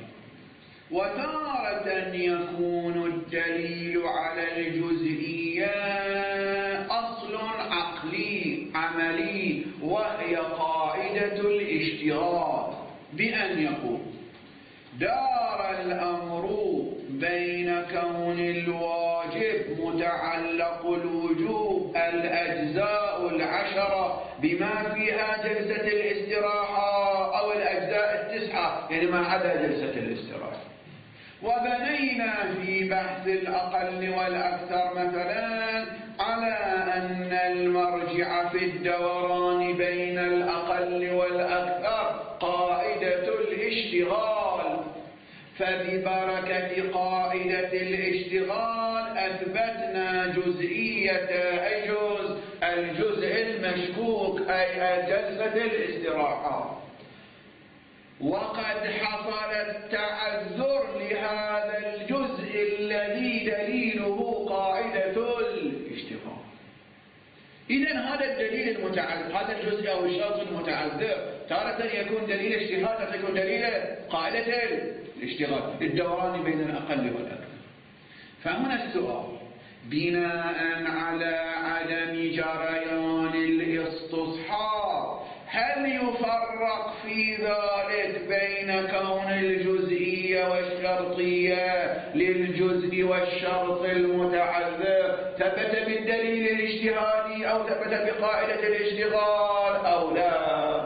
وتارة يكون الدليل على الجزئية أصل عقلي عملي، وهي قاعدة الاشتراك، بأن يقول دار الأمر بين كون الواجب متعلق الوجوب الأجزاء العشرة بما فيها جلسة الاستراحة أو الأجزاء التسعة يعني ما عدا جلسة الاستراحة. وبنينا في بحث الأقل والأكثر مثلا على أن المرجع في الدوران بين الأقل والأكثر قاعدة الاشتغال، فببركة قاعدة الاشتغال أثبتنا جزئية الجزء المشكوك أي جلسة الاستراحة. وقد حصل التعذر لهذا الجزء الذي دليله قاعدة الاشتغال. إذن هذا الدليل المتعذر، هذا الجزء أو الشرط المتعذر تارة يكون دليل اجتهاد، تارة يكون دليل قاعدة الاشتغال، الدوران بين الأقل والأكثر. فهنا السؤال بناء على عدم جريان الاستصحاب هل يفرق في ذلك بين كون الجزئية والشرطية للجزء والشرط المتعذر ثبت بالدليل الاجتهادي أو ثبت بقاعدة الاشتغال أو لا؟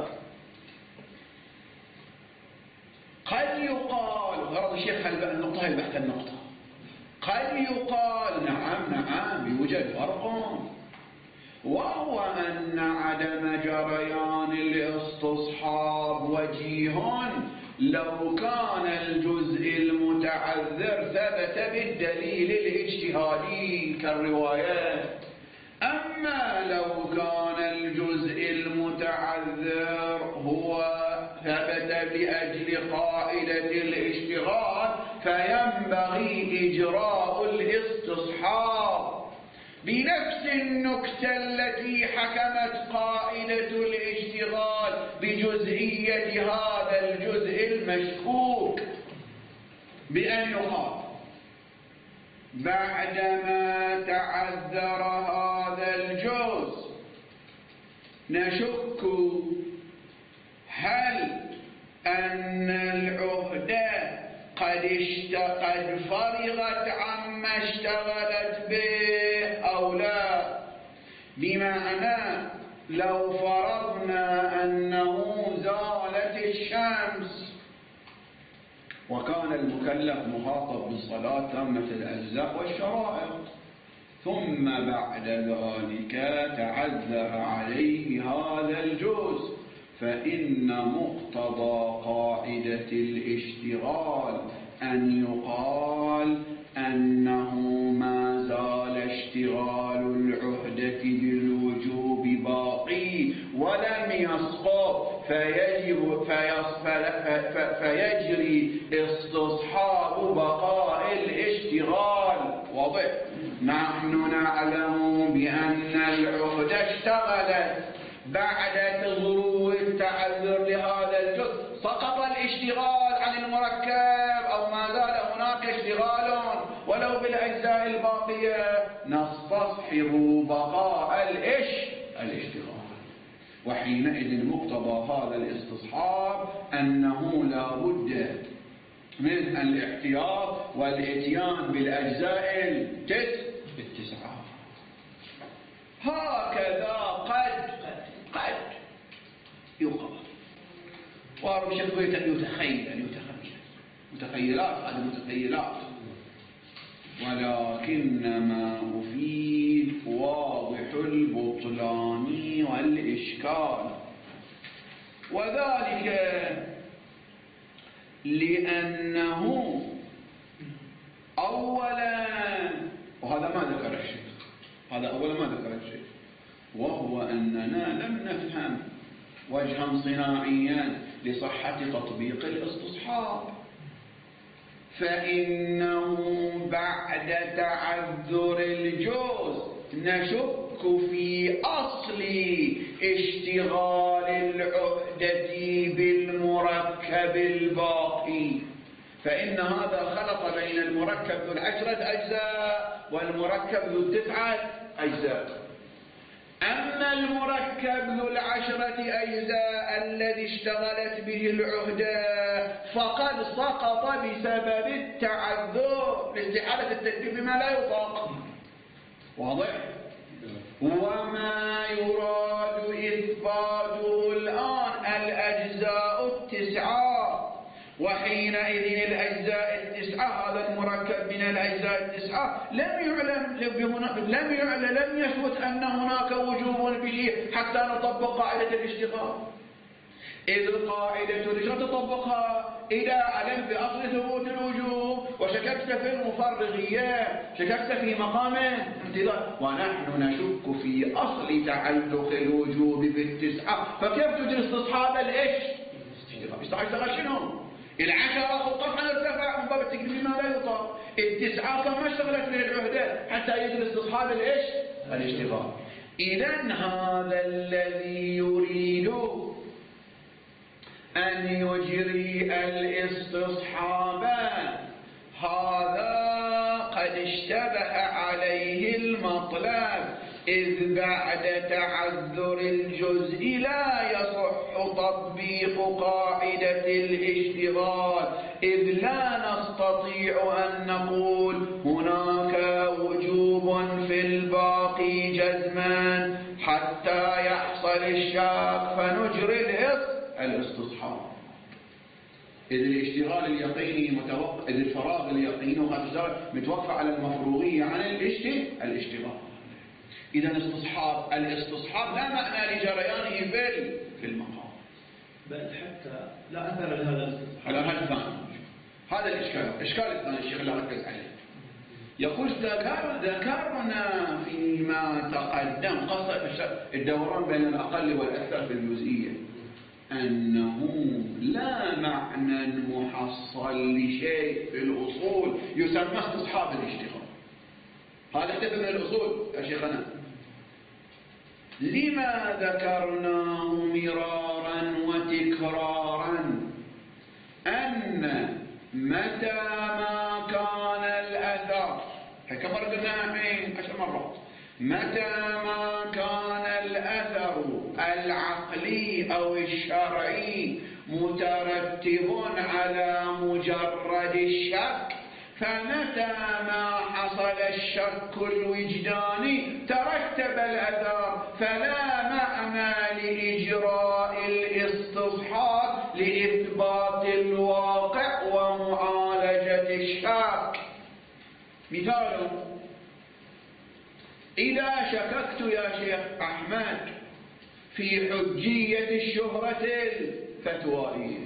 قد يقال غرض الشيخ النقطة هي بحث النقطة، قد يقال نعم يوجد فرق، وهو أن عدم جريان الاستصحاب وجيه لو كان الجزء المتعذر ثبت بالدليل الاجتهادي كالروايات. أما لو كان الجزء المتعذر هو ثبت بأجل قاعدة الاشتغال فينبغي إجراء الاستصحاب بنفس النكتة التي حكمت قاعدة الاشتغال بجزئية هذا الجزء المشكوك، بأن يقال بعدما تعذر هذا الجزء نشك هل أن العهدة قد فرغت عما اشتغلت به أو لا، بمعنى لو فرضنا أنه زالت الشمس وكان المكلف مخاطب بالصلاة تامة الأجزاء والشرائط ثم بعد ذلك تعذر عليه هذا الجزء، فإن مقتضى قاعدة الاشتغال أن يقال أنه ما زال اشتغال العهدة بالوجوب باقي ولم يسقط فيجري استصحاب بقاء الاشتغال. واضح؟ نحن نعلم بأن العهدة اشتغلت بعد ظهور التعذر لهذا الجزء، سقط الاشتغال عن المركب أو ما زال هناك اشتغال ولو بالأجزاء الباقية، نستصحب بقاء الاشتغال. وحينئذ مقتضى هذا الاستصحاب أنه لا بد من الاحتياط والاتيان بالأجزاء التسعة. هكذا قد يقال وأرب شخص يتخيل متخيلات هذه متخيلات، ولكنما أفيد واضح البطلان والإشكال، وذلك لأنه أولا، وهذا ما ذكر الشيخ، هذا أولا ما ذكر الشيخ، وهو أننا لم نفهم وجها صناعيا لصحة تطبيق الاستصحاب، فإنه بعد تعذر الجوز نشك في أصل اشتغال العهدة بالمركب الباقي، فإن هذا خلط بين المركب ذو 10 أجزاء والمركب ذو 9 أجزاء. أما المركب ذو 10 أجزاء الذي اشتغلت به العهدة فقد سقط بسبب التعذر لاستحالة التكليف بما لا يطاق. واضح؟ وما يراد إثباته الآن الأجزاء 9، وحينئذ الأجزاء 9 هذا المركب من الأجزاء 9 لم يثبت أن هناك وجوب به حتى نطبق قاعدة الاشتغال، إذ قاعدة الاشتغال تطبقها إذا علمت بأصل ثبوت الوجوب وشككت في المفرغية، شككت في مقام امتثال، ونحن نشك في أصل تعلق الوجوب ب9، فكيف تجري استصحاب الإيش؟ اشتغل شنو؟ 10 قطعا ارتفع من باب التكليف ما لا يطاق، 9 كما اشتغلت به العهدة حتى يجري استصحاب الإيش؟ الاشتغال. إذن هذا الذي يريد أن يجري الاستصحاب هذا قد اشتبه عليه المطلب، إذ بعد تعذر الجزء لا يصح تطبيق قاعدة الاشتغال، إذ لا نستطيع أن نقول هناك وجوب في الباقي جزما حتى يحصل الشك فنجري الاستصحاب، إذ الاشتغال اليقيني إذ الفراغ اليقيني متوقع على المفروغية عن الاشتغال. إذا الاستصحاب لا معنى لجريانه في المقام، بل حتى لا أثر لهذا الاستصحاب. على هذا الثاني، هذا الإشكال الثاني الشيخ اللي ركز عليه. يقول ذكرنا فيما تقدم قصة الدوران بين الأقل والأكثر في الجزئية أنه لا معنى محصل لشيء في الأصول يسمى استصحاب الاشتغال. هذا احتفل من الأصول يا شيخنا. لما ذكرناه مرارا وتكرارا أن متى ما كان الأثر، كم مرة قلناها الحين 10 مرات، متى ما كان الأثر العقلي أو الشرعي مترتب على مجرد الشك، فمتى ما حصل الشك الوجداني ترتب الأثر، فلا معنى لإجراء الاستصحاب لإثبات الواقع ومعالجة الشك. مثال: إذا شككت يا شيخ أحمد في حجية الشهرة الفتوائية،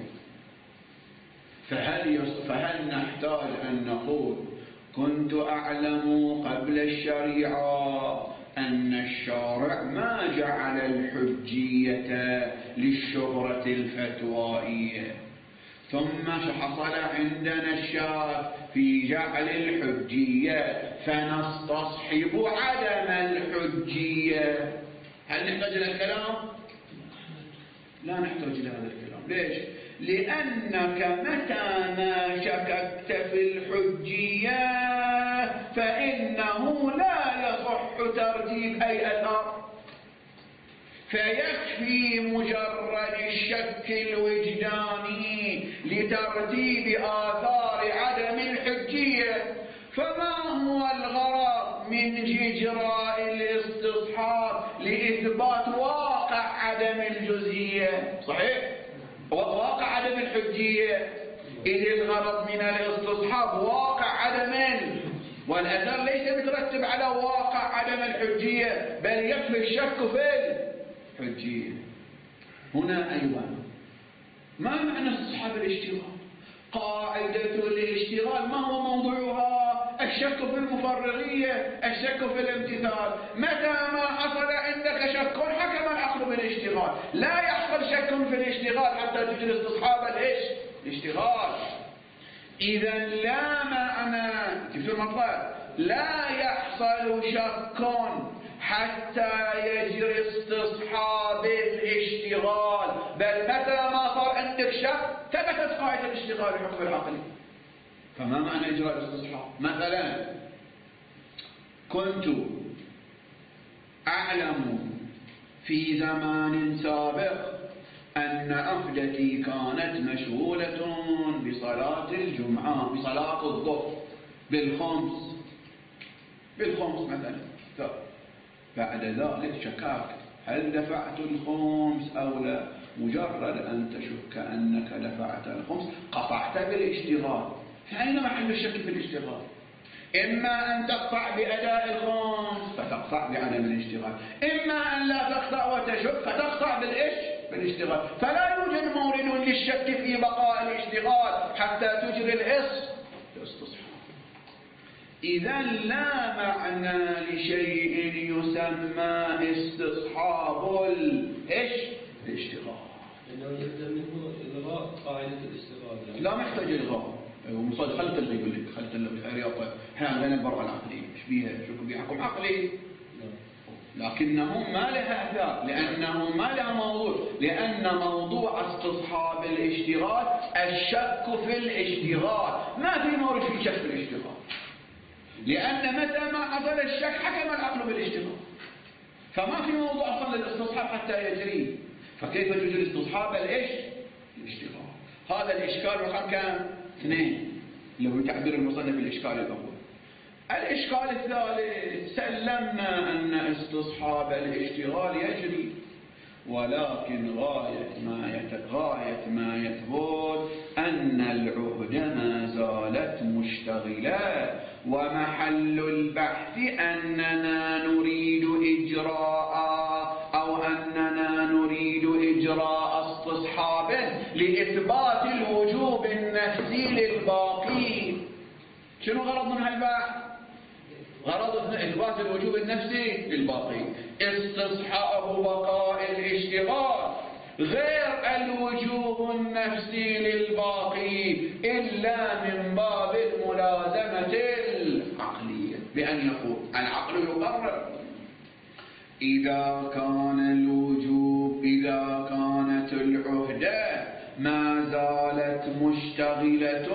فهل نحتاج أن نقول كنت أعلم قبل الشريعة أن الشارع ما جعل الحجية للشهرة الفتوائية، ثم حصل عندنا الشك في جعل الحجية فنستصحب عدم الحجية، هل نحتاج إلى الكلام؟ لا نحتاج إلى هذا الكلام. ليش؟ لأنك متى ما شككت في الحجية فإنه لا يصح ترتيب أي أثر، فيكفي مجرد الشك الوجداني لترتيب آثار عدم الحجية. فما هو الغرض من إجراء الاستصحاب؟ لإثبات واقع عدم الجزئية، صحيح؟ واقع عدم الحجية، إذ الغرض من الاستصحاب واقع عدم، والأثر ليس مترتب على واقع عدم الحجية، بل يكفي الشك في الحجية. هنا أيضا ما معنى استصحاب الاشتغال؟ قاعدة الاشتغال ما هو موضوعها؟ الشك في المفرغية، الشك في الامتثال. متى ما حصل عندك شك حكم العقل بالاشتغال. لا يحصل شك في الاشتغال حتى تجري استصحاب الاشتغال. إذا لا معنى تفسير المطلب لا يحصل شك حتى يجري استصحاب الاشتغال، بل متى ما صار عندك شك ثبتت قاعدة الاشتغال بحكم العقل. فما معنى إجراء الاستصحاب؟ مثلا كنت أعلم في زمان سابق أن عقدتي كانت مشغولة بصلاة الجمعة، بصلاة الظهر بالخمس مثلا. بعد ذلك شككت هل دفعت الخمس أو لا. مجرد أن تشك أنك دفعت الخمس قطعت بالاشتغال. فأين محل الشك في الاشتغال؟ إما أن تقطع بأداء الخمس فتقطع بعدم الاشتغال، إما أن لا تقطع وتشك فتقطع بالاشتغال. فلا يوجد مورد للشك في بقاء الاشتغال حتى تجري الاستصحاب. إذا لا معنى لشيء يسمى استصحاب الاشتغال. لأنه يلزم منه إلغاء قاعدة الاشتغال. لا محتاج إلغاء. ومصاد خلت اللي يقول لك خلت الرياضة احنا عندنا البراءة العقلية ايش بيها؟ شو بيها حكم عقلي؟ لكنه ما لها اثار، لأنه ما لها موضوع، لأن موضوع استصحاب الاشتغال الشك في الاشتغال. ما في مورد في شك في الاشتغال، لأن متى ما حصل الشك حكم العقل بالاشتغال. فما في موضوع أصلا للاستصحاب حتى يجري. فكيف تجري استصحاب الاشتغال؟ هذا الإشكال رقم كام؟ 2 اللي هو تعبير المصنف الإشكال الأول. الإشكال الثالث سلمنا أن استصحاب الاشتغال يجري، ولكن غاية ما يثبت أن العهدة ما زالت مشتغلة، ومحل البحث أننا نريد إجراء استصحاب لإثبات الوجوب النفسي للباقي. شنو غرض من هالبحث؟ غرض إثبات الوجوب النفسي للباقي، استصحاب بقاء الاشتغال غير الوجوب النفسي للباقي إلا من باب الملازمة العقلية، بأن يقول العقل يقرر إذا كانت العهدة ما زالت مشتغلة،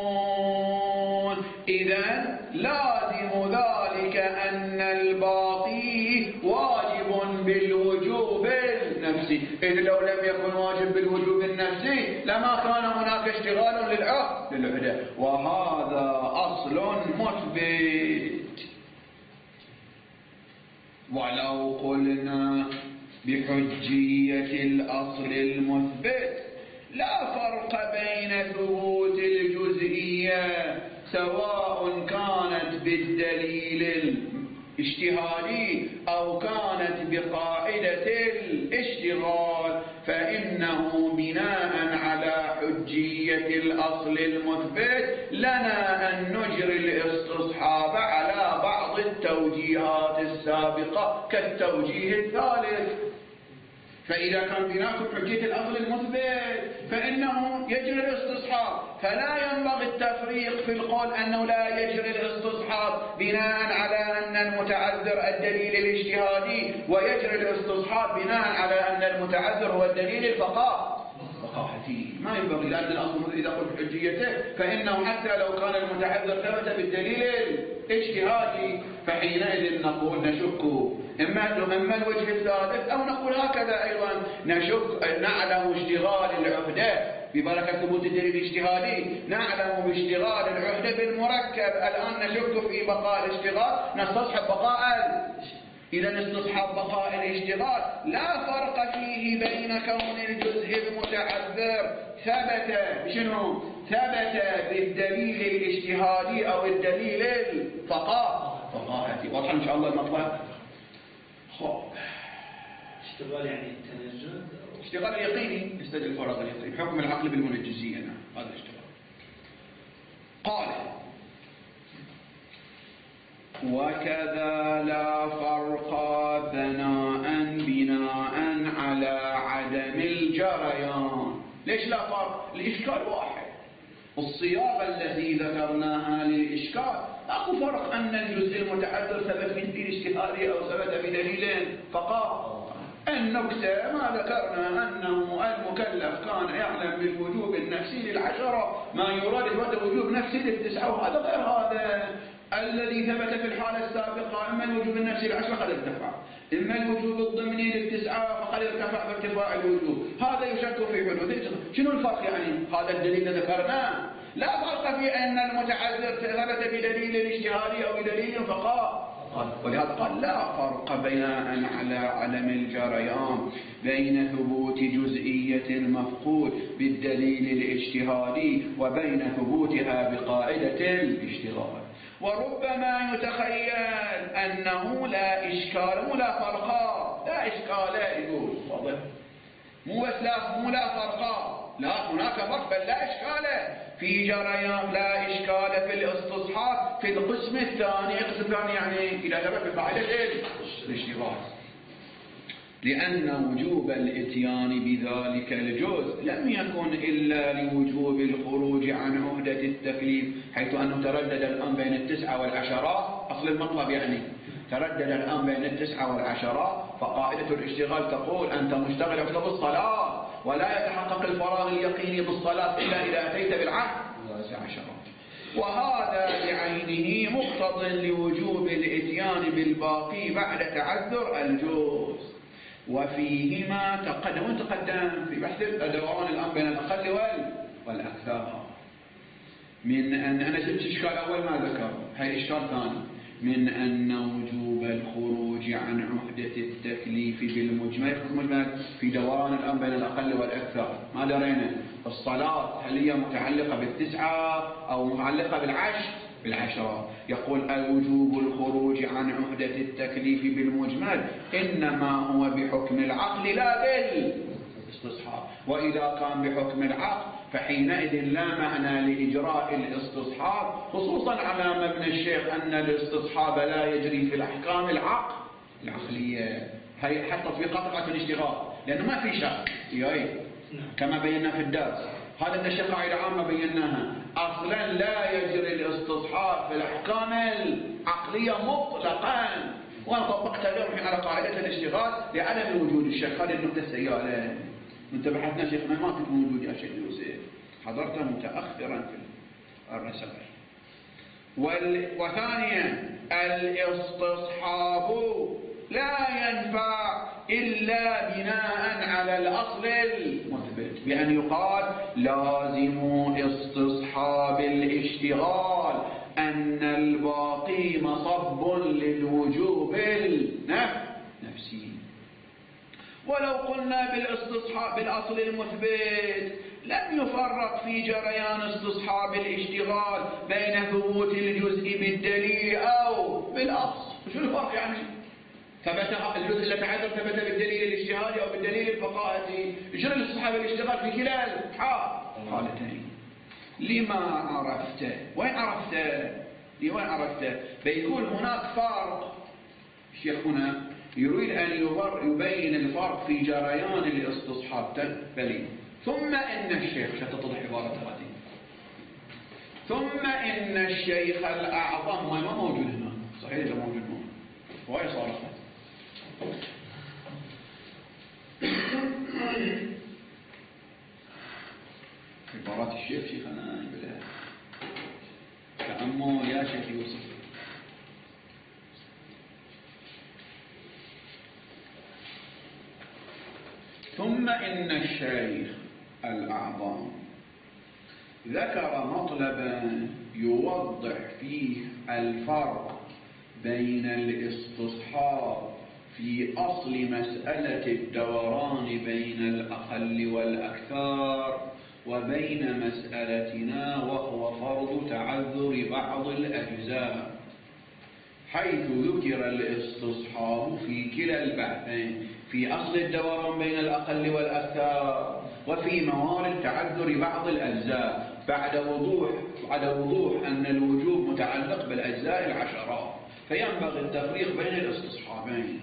إذن لازم ذلك أن الباقي واجب بالوجوب النفسي. إذ لو لم يكن واجب بالوجوب النفسي لما كان هناك اشتغال للعهدة، وهذا أصل مثبت. ولو قلنا بحجية الأصل المثبت لا فرق بين ثبوت الجزئية سواء كانت بالدليل الاجتهادي أو كانت بقاعدة الاشتغال، فإنه بناء على حجية الأصل المثبت لنا أن نجري الاستصحاب على بعض التوجيهات السابقة كالتوجيه الثالث. فإذا كان بناكم حجية الأصل المثبت فإنه يجري الاستصحاب، فلا ينبغي التفريق في القول أنه لا يجري الاستصحاب بناء على أن المتعذر الدليل الاجتهادي، ويجري الاستصحاب بناء على أن المتعذر هو الدليل الفقاهتي. ما ينبغي، لأن الأصل إذا قلت حجيته فإنه حتى لو كان المتعذر ثبت بالدليل الاجتهادي فحينئذ نقول نشك إما الوجه الثالث، أو نقول هكذا أيضا نشك نعلم اشتغال العهدة ببركة ثبوت الدليل الاجتهادي، نعلم باشتغال العهدة بالمركب، الآن نشك في بقاء الاشتغال نستصحب بقاء. إذا استصحاب بقاء الاشتغال لا فرق فيه بين كون الجزء المتعذر ثبت بالدليل الاجتهادي أو الدليل الفقاهتي. واضح إن شاء الله المطلب؟ اشتغال يعني التنجد، اشتغال يقيني يستدل الفراغ اليقيني، حكم العقل بالمنجزية. هذا اشتغال. قال وكذا لا فرق بناء على عدم الجريان. ليش لا فرق؟ الإشكال واحد. الصياغة التي ذكرناها للإشكال أكو فرق أن الجزء المتعذر ثبت من دليل اجتهادي أو ثبت بدليل فقط. النكتة ما ذكرنا أنه المكلف كان يعلم بالوجوب النفسي للعشرة ما يراد وجوب نفسي للتسعة، وهذا غير هذا الذي ثبت في الحالة السابقة. إما الوجوب النفسي للعشرة قد ارتفع، إما الوجوب الضمني للتسعة فقد ارتفع بارتفاع الوجوب. هذا يشك في حدوثه. شنو الفرق يعني؟ هذا الدليل الذي ذكرناه لا فرق في أن المتعذر ثبت بدليل اجتهادي أو بدليل فقط. ولهذا قال لا فرق بناء على عدم الجريان بين ثبوت جزئية المفقود بالدليل الاجتهادي وبين ثبوتها بقاعدة الاشتغال. وربما يتخيل أنه لا إشكال ولا فرق. لا إشكال يقول واضح، مو لا فرق، لا هناك فرق بل لا إشكال في جريان، لا إشكال في الاستصحاب في القسم الثاني. القسم الثاني يعني إلى ثبت بقاعدة الاشتغال، لأن وجوب الإتيان بذلك الجزء لم يكن إلا لوجوب الخروج عن عهدة التكليف، حيث أنه تردد الآن بين التسعة والعشرات. أصل المطلب يعني تردد الآن بين التسعة والعشرات، فقاعدة الاشتغال تقول أنت مشتغل اكتب الصلاة، ولا يتحقق الفراغ اليقيني بالصلاة إلا إذا أتيت بالعهد 11. وهذا بعينه مقتض لوجوب الإتيان بالباقي بعد تعذر الجزء. وفيهما تقدم في بحث الدوران الآن بين الأقل والأكثر. من أن أنا جبت إشكال أول ما ذكر، هي إشكال ثاني، من أن وجوب الخروج عن عهدة التكليف بالمجمل في دوران الآن بين الأقل والأكثر. ما درينا الصلاة هل هي متعلقة بالتسعة أو متعلقة بالعشرة. يقول الوجوب الخروج عن عهدة التكليف بالمجمل إنما هو بحكم العقل لا بالاستصحاب، وإذا كان بحكم العقل فحينئذ لا معنى لإجراء الاستصحاب، خصوصا على مبنى الشيخ أن الاستصحاب لا يجري في الأحكام العقلية. هي حتى تطبيقات قاعدة الاشتغال، لأنه ما في شك كما بينا في الدرس. هذا أن الشيخ قاعدة عامة بيناها أصلا لا يجري الاستصحاب في الأحكام العقلية مطلقا، وأنا طبقت اليوم على قاعدة الاشتغال لعدم وجود الشيخ. هذه النقطة السيئة انت بحثنا شيخنا ما كنت موجود يا شيخ يوسف، حضرت متأخرا في الرسائل. وثانيا الاستصحاب لا ينفع إلا بناء على الأصل المثبت، بأن يقال لازم استصحاب الاشتغال أن الباقي مصب للوجوب النفسي. ولو قلنا بالاستصحاب بالأصل المثبت لم يفرق في جريان استصحاب الاشتغال بين ثبوت الجزء بالدليل أو بالأصل. شو الفرق يعني؟ ثبت الجزء الذي تعذر ثبت بالدليل الاجتهادي أو بالدليل الفقاهي، يجري الاستصحاب الاشتغال في كلا الحالتين. لما عرفت؟ وين عرفت؟ بيكون هناك فرق. الشيخ هنا يريد أن يبين الفرق في جريان الاستصحاب بلي. ثم إن الشيخ ستتضح عبارة هذه، ثم إن الشيخ الأعظم ما موجود هنا، صحيح إذا موجود هنا وهي صارخة. عبارات الشيخ شيخنا بلا تأمل يا شيخ يوسف. ثم إن الشيخ الأعظم ذكر مطلبا يوضح فيه الفرق بين الاستصحاب في أصل مسألة الدوران بين الأقل والأكثر وبين مسألتنا، وهو فرض تعذر بعض الأجزاء، حيث ذكر الاستصحاب في كلا البحثين، في أصل الدوران بين الأقل والأكثر وفي موارد تعذر بعض الأجزاء، بعد وضوح أن الوجوب متعلق بالأجزاء العشرات. فينبغي التفريق بين الاستصحابين.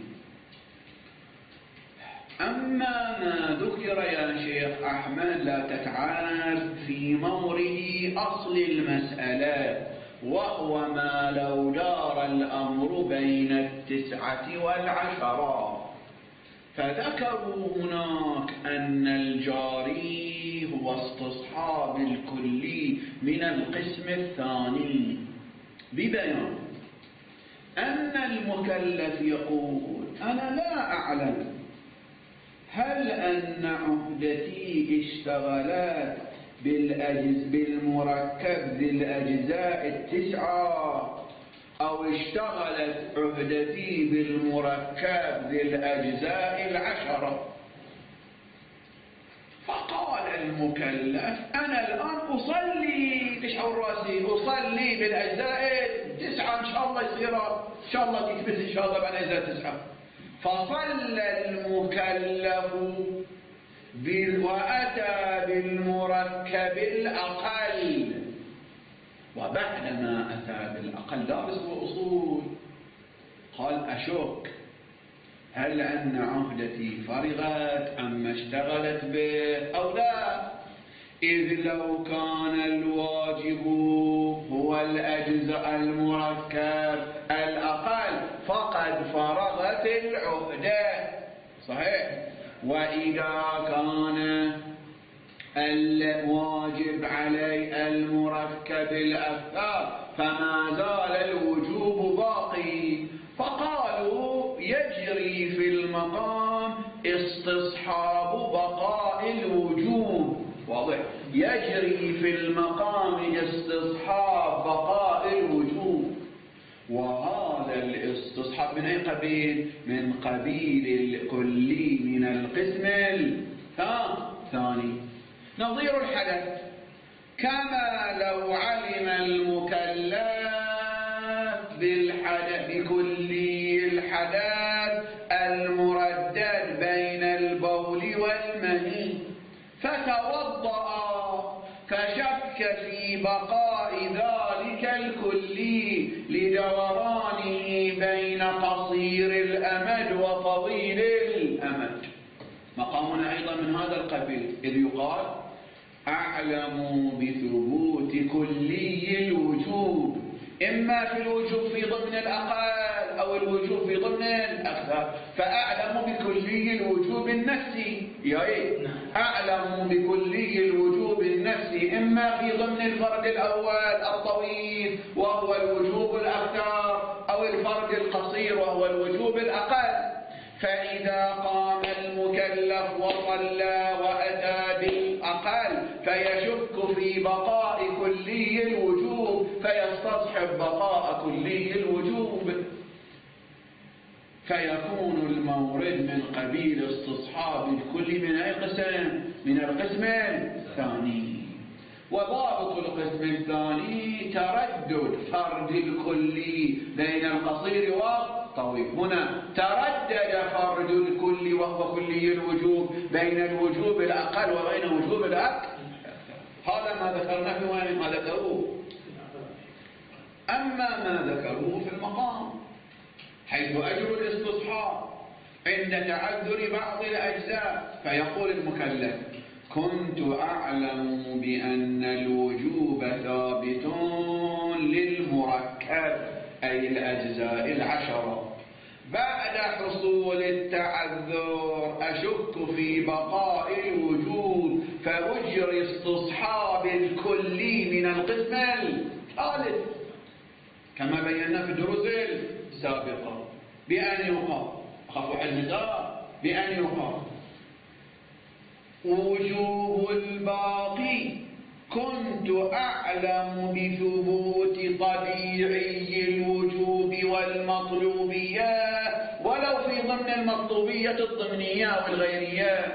أما ما ذكر يا شيخ أحمد لا تتعارض في مورد أصل المسألة، وهو ما لو دار الأمر بين 9 و10، فذكروا هناك أن الجاري هو استصحاب الكلي من القسم الثاني، ببيان أن المكلف يقول أنا لا أعلم هل أن عهدتي اشتغلت بالمركب ذي الأجزاء 9 أو اشتغلت عهدتي بالمركب ذي الأجزاء 10. فقال المكلف أنا الآن أصلي تشعر راسي أصلي بالأجزاء 9 إن شاء الله يصير إن شاء الله تكبس إن شاء الله بعد أجزاء 9. فصلى المكلف وأتى بالمركب الأقل، وبعدما أتى بالأقل دارس وأصول قال أشك هل أن عهدتي فرغت أم اشتغلت به أو لا، إذ لو كان الواجب هو الأجزاء المركب الأقل فقد فرغت العهدة صحيح، وإذا كان الواجب علي المركب الأكثر فما زال الوجوب باقي. فقالوا يجري في المقام استصحاب بقاء الوجوب، واضح، يجري في المقام استصحاب بقاء الوجوب. وهذا الاستصحاب من أي قبيل؟ من قبيل الكلي من القسم الثاني. نظير الحدث كما لو علم المكلف بكلي الحدث المردد بين البول والمني فتوضأ فشك في بقاء ذلك الكلي لدورانه بين قصير الأمد وطويل الأمد. مقامنا أيضا من هذا القبيل، إذ يقال أعلم بثبوت كلي الوجوب، إما في الوجوب في ضمن الأقل أو الوجوب في ضمن الأكثر، فأعلم بكلي الوجوب النفسي، أعلم بكلي الوجوب النفسي إما في ضمن الفرد الأول الطويل وهو الوجوب الأكثر أو الفرد القصير وهو الوجوب الأقل. فإذا قام المكلف وصلى وأتى بالأقل فيشك في بقاء كلي الوجوب فيستصحب بقاء كلي الوجوب، فيكون المورد من قبيل استصحاب الكل من أي قسم؟ من القسم الثاني. وضابط القسم الثاني تردد فرد الكلي بين القصير والطويل. هنا تردد فرد الكل وهو كلي الوجوب بين الوجوب الأقل وبين وجوب الأكثر. هذا ما ذكرناه وين ما ذكروه. أما ما ذكروه في المقام حيث أجر الاستصحاب عند تعذر بعض الأجزاء، فيقول المكلف كنت أعلم بأن الوجوب ثابت للمركب أي الأجزاء 10، بعد حصول التعذر أشك في بقاء الوجوب فأجري استصحاب الكلي من القسم الثالث كما بينا في الدروس السابقة، بأن يقال أخف المثال بأن يقال وجوب الباقي كنت أعلم بثبوت طبيعي الوجوب والمطلوبية ولو في ضمن المطلوبية الضمنية والغيرية،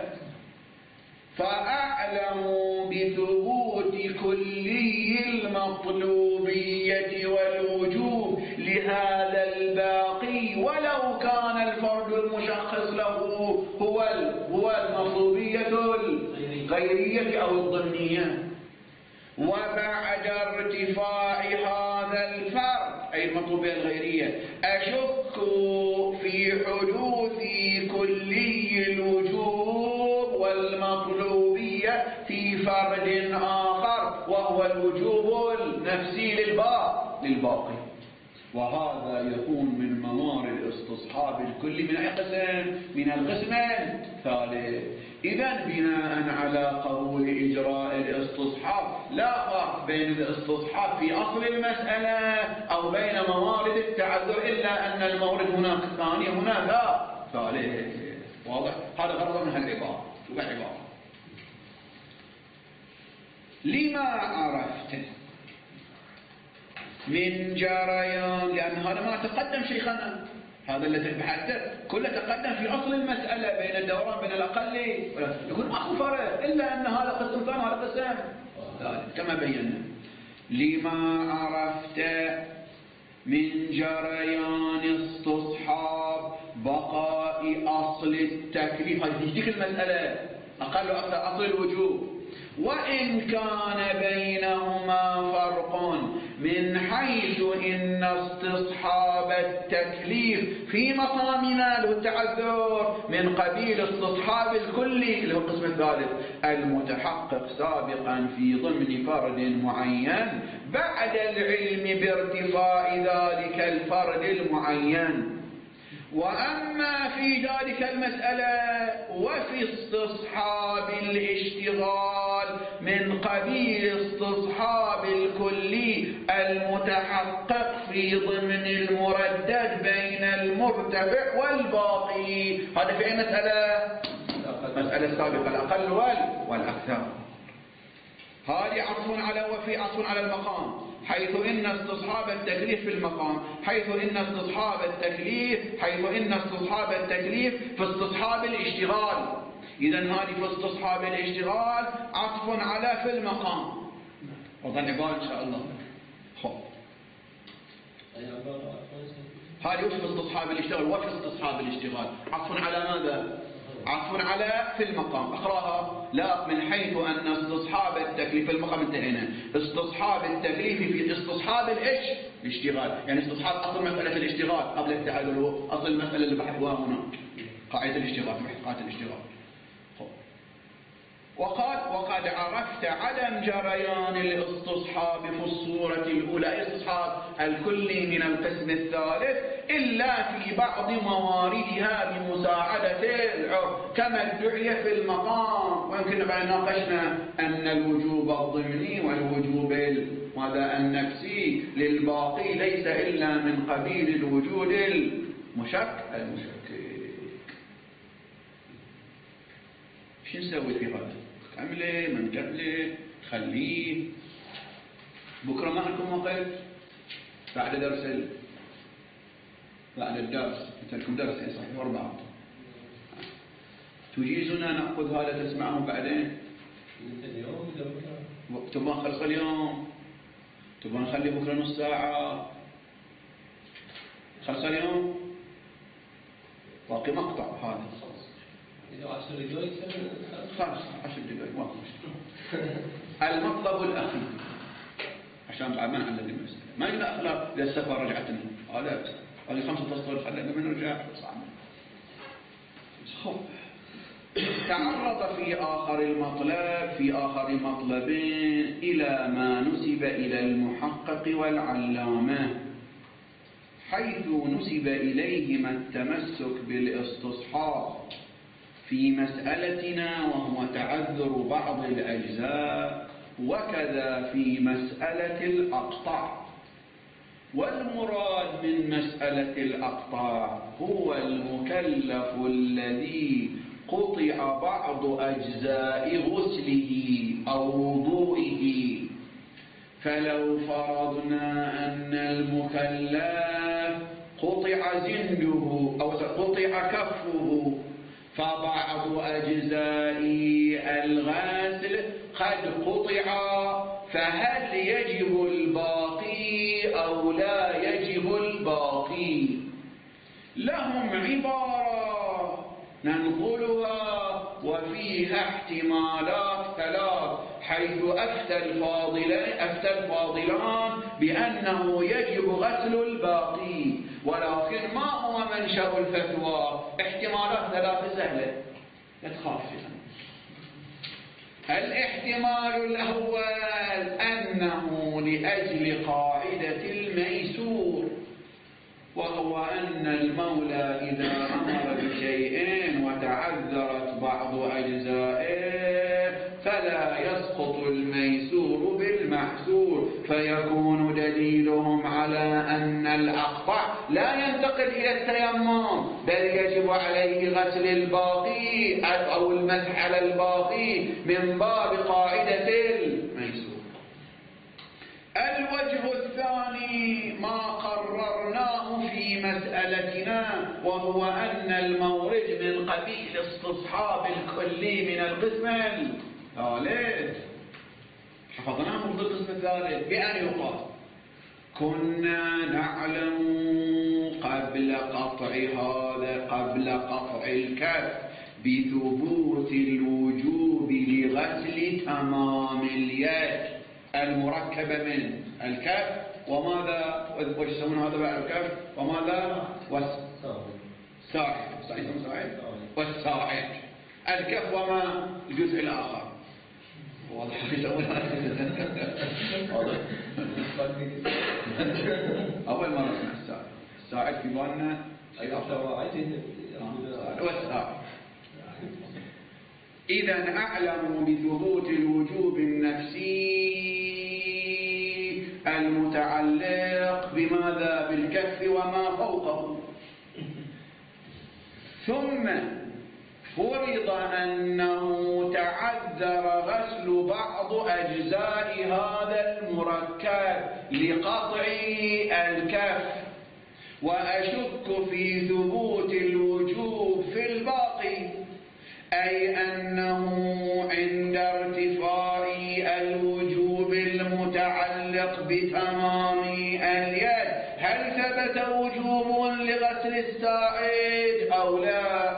فأعلم بثبوت كلي المطلوبية والوجوب لهذا الباقي ولو كان الفرد المشخص له هو المطلوبية الغيرية أو الضمنية. وبعد ارتفاع هذا الفرد أي المطلوبية الغيرية. أشك في حدوث كلي الوجوب والمطلوبية في فرد آخر وهو الوجوب النفسي للباقي، وهذا يكون من موارد استصحاب الكل من أي قسم؟ من القسم الثالث. إذا بناء على قبول إجراء الاستصحاب لا فرق بين الاستصحاب في أصل المسألة أو بين موارد التعذر، إلا أن المورد هناك ثاني هناك ثالث. واضح؟ هذا غرض من هالعبارة. شو العبارة؟ لما عرفت من جريان، لأن هذا ما تقدم شيخنا، هذا الذي بحثته كله تقدم في أصل المسألة بين الدوران بين الأقل يكون ماكو فرق، إلا أن هذا قسم ثاني وهذا قسم ثالث كما بينا. لما عرفت من جريان استصحاب بقاء أصل التكليف، هذه تجيك المسألة أقل وأكثر أصل الوجوب، وإن كان بينهما فرق من حيث إن استصحاب التكليف في مقامنا التعذر من قبيل استصحاب الكلي اللي هو القسم الثالث المتحقق سابقا في ضمن فرد معين بعد العلم بارتفاع ذلك الفرد المعين. وأما في ذلك المسألة وفي استصحاب الاشتغال من قبيل استصحاب الكلي المتحقق في ضمن المردد بين المرتفع والباقي، هذا في أي مسألة؟ مسألة السابقة الأقل والأكثر. هذه عطف على وفي عطف على المقام، حيث إن استصحاب التكليف في المقام، حيث إن استصحاب التكليف في استصحاب الاشتغال. إذا هذه في استصحاب الاشتغال عطف على في المقام. وضع عبارة إن شاء الله. هذه في استصحاب الاشتغال وفي استصحاب الاشتغال عطف على ماذا؟ عطف على في المقام. أقرأها. لا، من حيث أن استصحاب التكليف في المقام انتهينا. استصحاب التكليف في استصحاب الاشتغال، يعني استصحاب أصل مسألة الاشتغال قبل التعادل، أصل المسألة اللي بحثوها هنا قاعدة الاشتغال، قاعدة الاشتغال. وقد عرفت عدم جريان الاستصحاب في الصورة الأولى، استصحاب الكلي من القسم الثالث، إلا في بعض مواردها بمساعدة العرف كما ادعي في المقام. ويمكن أن ناقشنا أن الوجوب الضمني والوجوب النفسي للباقي ليس إلا من قبيل الوجود المشكك. شو نسوي في هذا؟ كمله من كمله خليه بكره ما لكم وقت بعد الدرس لكم درس صحيح 4 تجيزنا نأخذ هذا تسمعه بعدين تبغى نخلص اليوم، تبغى نخلي بكره نص ساعة، خلص اليوم باقي مقطع هذا إذا 10 دقائق خلاص 10 دقائق ما المطلب الأخير عشان بعد ما نعلم المسألة ما يبقى أخلاق للسفر رجعتنا هذا 5 أسطر خلينا من نرجع صعب. تعرض في آخر مطلبين إلى ما نسب إلى المحقق والعلامة، حيث نسب إليهما التمسك بالاستصحاب في مسألتنا وهو تعذر بعض الأجزاء، وكذا في مسألة الأقطاع. والمراد من مسألة الأقطاع هو المكلف الذي قطع بعض أجزاء غسله أو وضوئه. فلو فرضنا أن المكلف قطع زنده أو قطع كفه، فبعض أجزاء الغسل قد قطع، فهل يجب الباقي أو لا يجب الباقي؟ لهم عبارة ننقلها وفيها احتمالات ثلاث، حيث أفتى الفاضلان بأنه يجب غسل الباقي، ولكن ما هو منشأ الفتوى؟ احتمالات ثلاثة سهلة لا تخاف فيها. الاحتمال الأول أنه لأجل قاعدة الميسور، وهو أن المولى إذا أمر بشيء وتعذرت بعض أجزائه فلا يسقط الميسور بالمحسور، فيكون دليلهم على أن الأقطع لا ينتقل إلى التيمم، بل يجب عليه غسل الباقي أو المسح على الباقي من باب قاعدة الميسور. الوجه الثاني ما قررناه في مسألتنا، وهو أن المورد من قبيل استصحاب الكلي من القسم الثالث. حفظناه من القسم الثالث بأن يقال: كنا نعلم قبل قطع الكف بثبوت الوجوب لغسل تمام اليد المركبة من الكف وماذا؟ وش يسمونه هذا بعد الكف؟ وماذا؟ والساعد. والساعد. الكف وما الجزء الآخر. واضح أول مرة نسمع الساعد. الساعد في بالنا والساعد. إذا أعلم بثبوت الوجوب النفسي المتعلق بماذا؟ بالكف وما فوقه. ثم فرض أنه تعذر غسل بعض أجزاء هذا المركب لقطع الكف، وأشك في ثبوت الوجوب في الباقي، أي أنه عند ارتفاع الوجوب المتعلق بتمام اليد هل ثبت وجوب لغسل الساعد أو لا؟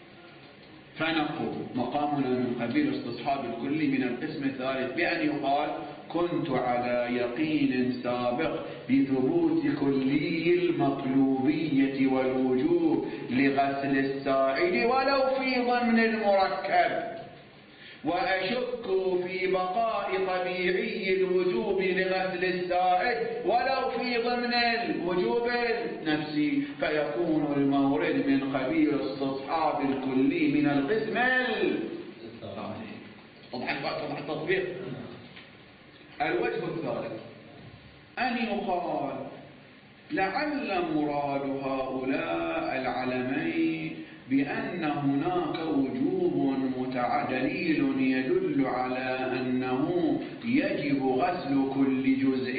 فنقول مقامنا من قبيل استصحاب الكل من القسم الثالث بأن يقال: كنت على يقين سابق بثبوت كلي المطلوبية والوجوب لغسل الساعد ولو في ضمن المركب، وأشك في بقاء طبيعي الوجوب لغسل الساعد ولو في ضمن الوجوب النفسي، فيكون المورد من قبيل استصحاب الكلي من القسم الثالث. طبعا التطبيق. الوجه الثالث أن يقال: لعل مراد هؤلاء العلمين بأن هناك وجوب دليل يدل على أنه يجب غسل كل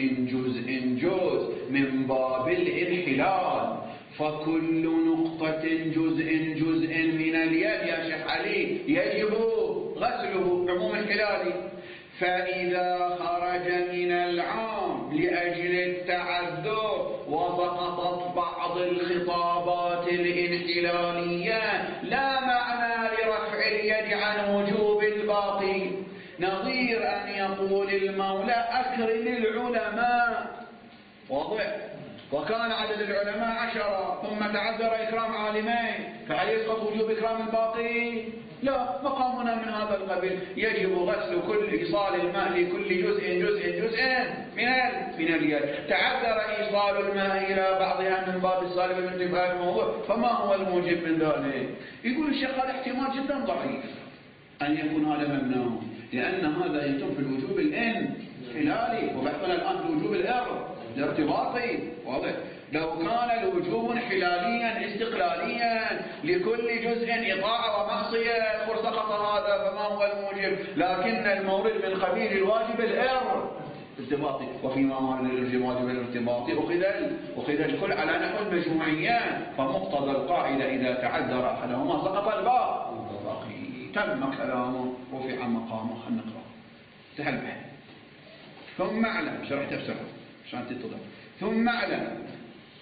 جزء من باب الانحلال، فكل نقطة جزء من اليد يا شيخ علي يجب غسله عموم الحلال، فإذا خرج من العام لأجل التعذر وسقطت بعض الخطابات الانحلالية لا معنى لرفع اليد عن وجوب الباقي، نظير أن يقول المولى: أكرم العلماء. واضح؟ وكان عدد العلماء 10 ثم تعذر إكرام عالمين، فهل يسقط وجوب إكرام الباقي؟ لا. مقامنا من هذا القبيل: يجب غسل كل إيصال الماء لكل جزء من اليد. تعذر إيصال الماء إلى بعضها من باب الصالب من ارتفاع الموضوع، فما هو الموجب من ذلك؟ يقول الشيخ: هذا احتمال جدا ضعيف أن يكون هذا ممنوع، لأن هذا يتم في الوجوب الانحلالي، وبحثنا الآن في الوجوب الارتباطي. واضح؟ لو كان الوجوب انحلاليا استقلاليا لكل جزء إطاعة ومعصية سقط هذا، فما هو الموجب؟ لكن المورد من قبيل الواجب الارتباطي، وفيما هو الواجب الارتباطي أخذ الكل على نحو المجموعيات، فمقتضى القاعدة إذا تعذر أحدهما سقط الباقي. تم كلامه، رفع مقامه. خلينا نقرأ انتهى البحث. ثم اعلم، شرحت بسرعة عشان تتضح. ثم اعلم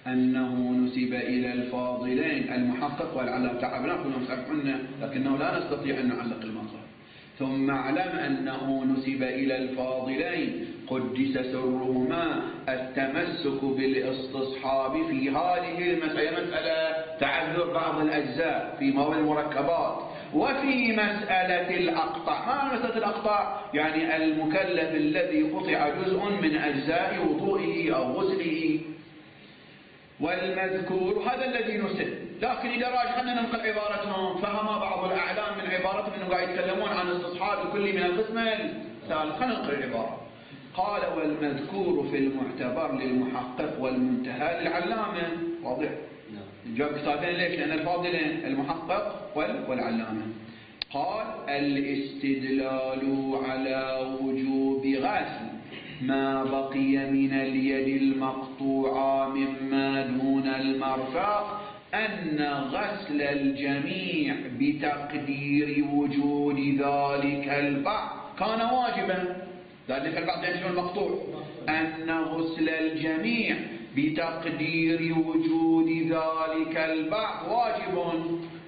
أنه نسب إلى الفاضلين المحقق والعلامة. تعبنا كلهم سامحونا لكنه لا نستطيع أن نعلق المطلب. ثم اعلم أنه نسب إلى الفاضلين قدس سرهما التمسك بالاستصحاب في هذه مسألة تعذر بعض الأجزاء في مواد المركبات، وفي مسألة الأقطاع. ما مسألة الأقطاع؟ يعني المكلف الذي قطع جزء من أجزاء وضوئه أو غسله. والمذكور هذا الذي نسب، لكن إذا راجعنا ننقل عبارتهم فهم بعض الأعلام من عبارتهم أنه قاعد يتكلمون عن استصحاب الكل من القسم الثالث. خلينا ننقل العبارة. قال والمذكور في المعتبر للمحقق والمنتهى للعلامة. واضح؟ جاب كتابين ليش؟ لأن الفاضلين المحقق والعلامة. قال الاستدلال على وجوب غسل ما بقي من اليد المقطوعة مما دون المرفق أن غسل الجميع بتقدير وجود ذلك البعض كان واجبا. ذلك البعض يعني المقطوع. أن غسل الجميع بتقدير وجود ذلك البعض واجب،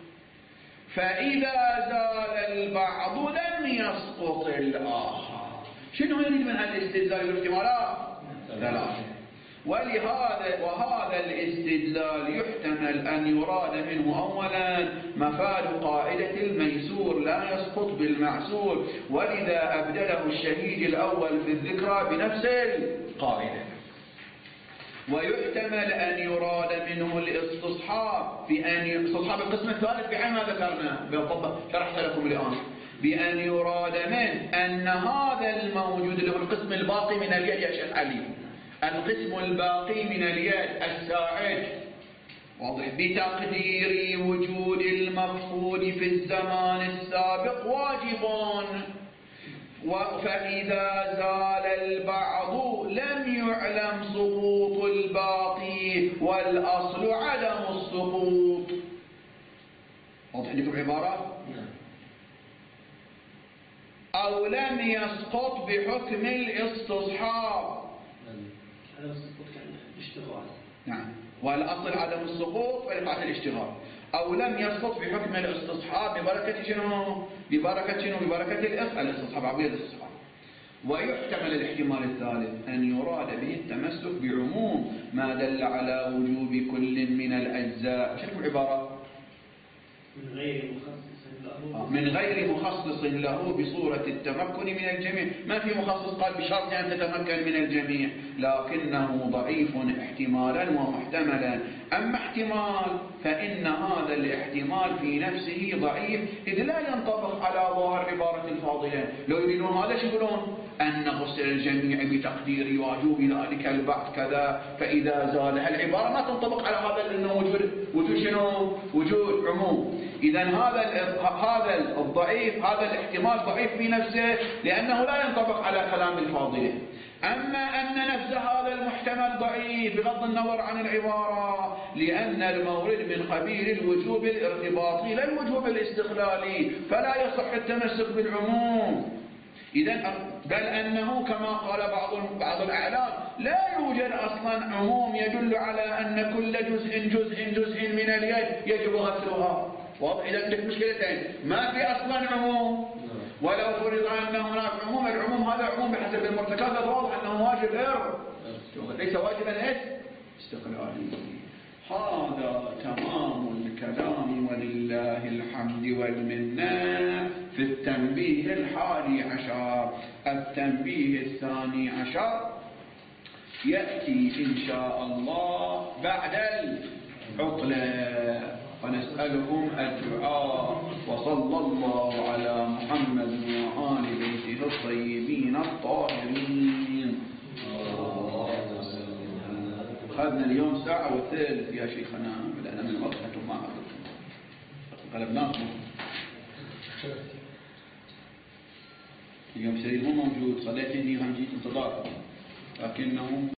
فإذا زال البعض لم يسقط الآخر. شنو يريد من الاستدلال والاحتمالات؟ ثلاثة. وهذا الاستدلال يحتمل أن يراد منه أولا مفاد قاعدة الميسور لا يسقط بالمعسور، ولذا أبدله الشهيد الأول في الذكرى بنفس القاعدة. ويحتمل أن يراد منه الاستصحاب استصحاب القسم الثالث بعين ما ذكرنا شرحت لكم الآن، بأن يراد منه أن هذا الموجود اللي هو القسم الباقي من اليد يا شيخ علي، القسم الباقي من اليد الساعد، واضح، بتقدير وجود المفقود في الزمان السابق واجب، فإذا زال البعض لم يعلم سقوط الباقي والأصل عدم السقوط. واضح لكم عبارة؟ أو لم يسقط بحكم الاستصحاب. عدم السقوط كان اشتغال. نعم، والأصل عدم السقوط فلقاعة الاشتغال. أو لم يسقط بحكم الاستصحاب ببركة شنو؟ ببركة الاستصحاب، عبية الاستصحاب. ويحتمل الاحتمال الثالث أن يراد به التمسك بعموم ما دل على وجوب كل من الأجزاء. شنو العبارة؟ من غير مخصص له بصورة التمكن من الجميع. ما في مخصص قال بشرط أن تتمكن من الجميع، لكنه ضعيف احتمالا ومحتملا. أما احتمال فإن هذا الاحتمال في نفسه ضعيف، إذ لا ينطبق على ظاهر عبارة الفاضلة. لو يريدون هذا شو يقولون؟ أن غسل الجميع بتقدير وجوب ذلك البعض كذا، فإذا زال العبارة ما تنطبق على هذا، لأنه وجود شنو؟ وجود عموم. إذا هذا الضعيف، هذا الاحتمال ضعيف في نفسه لأنه لا ينطبق على كلام الفاضلة. أما أن نفس هذا المحتمل ضعيف بغض النظر عن العبارة، لأن المورد من قبيل الوجوب الارتباطي لا الوجوب الاستقلالي، فلا يصح التمسك بالعموم. إذن بل أنه كما قال بعض الأعلام لا يوجد أصلا عموم يدل على أن كل جزء من اليد يجب غسلها. واضح؟ إذا عندك مشكلتين، ما في أصلا عموم، ولو فرض أن هناك عموم، العموم هذا عموم بحسب المرتكزات، واضح أنه واجب ليس واجبا استقلالي. هذا تمام الكلام ولله الحمد والمنة في التنبيه 11. التنبيه 12 يأتي إن شاء الله بعد العطلة، ونسألهم الدعاء. وصلى الله على محمد وآل بيته الطيبين الطاهرين. أخذنا اليوم ساعة وثلث يا شيخنا، بدأنا من وقت ما قلبناكم. اليوم سيد مو موجود، صليت إني هم جيت انتظار لكنه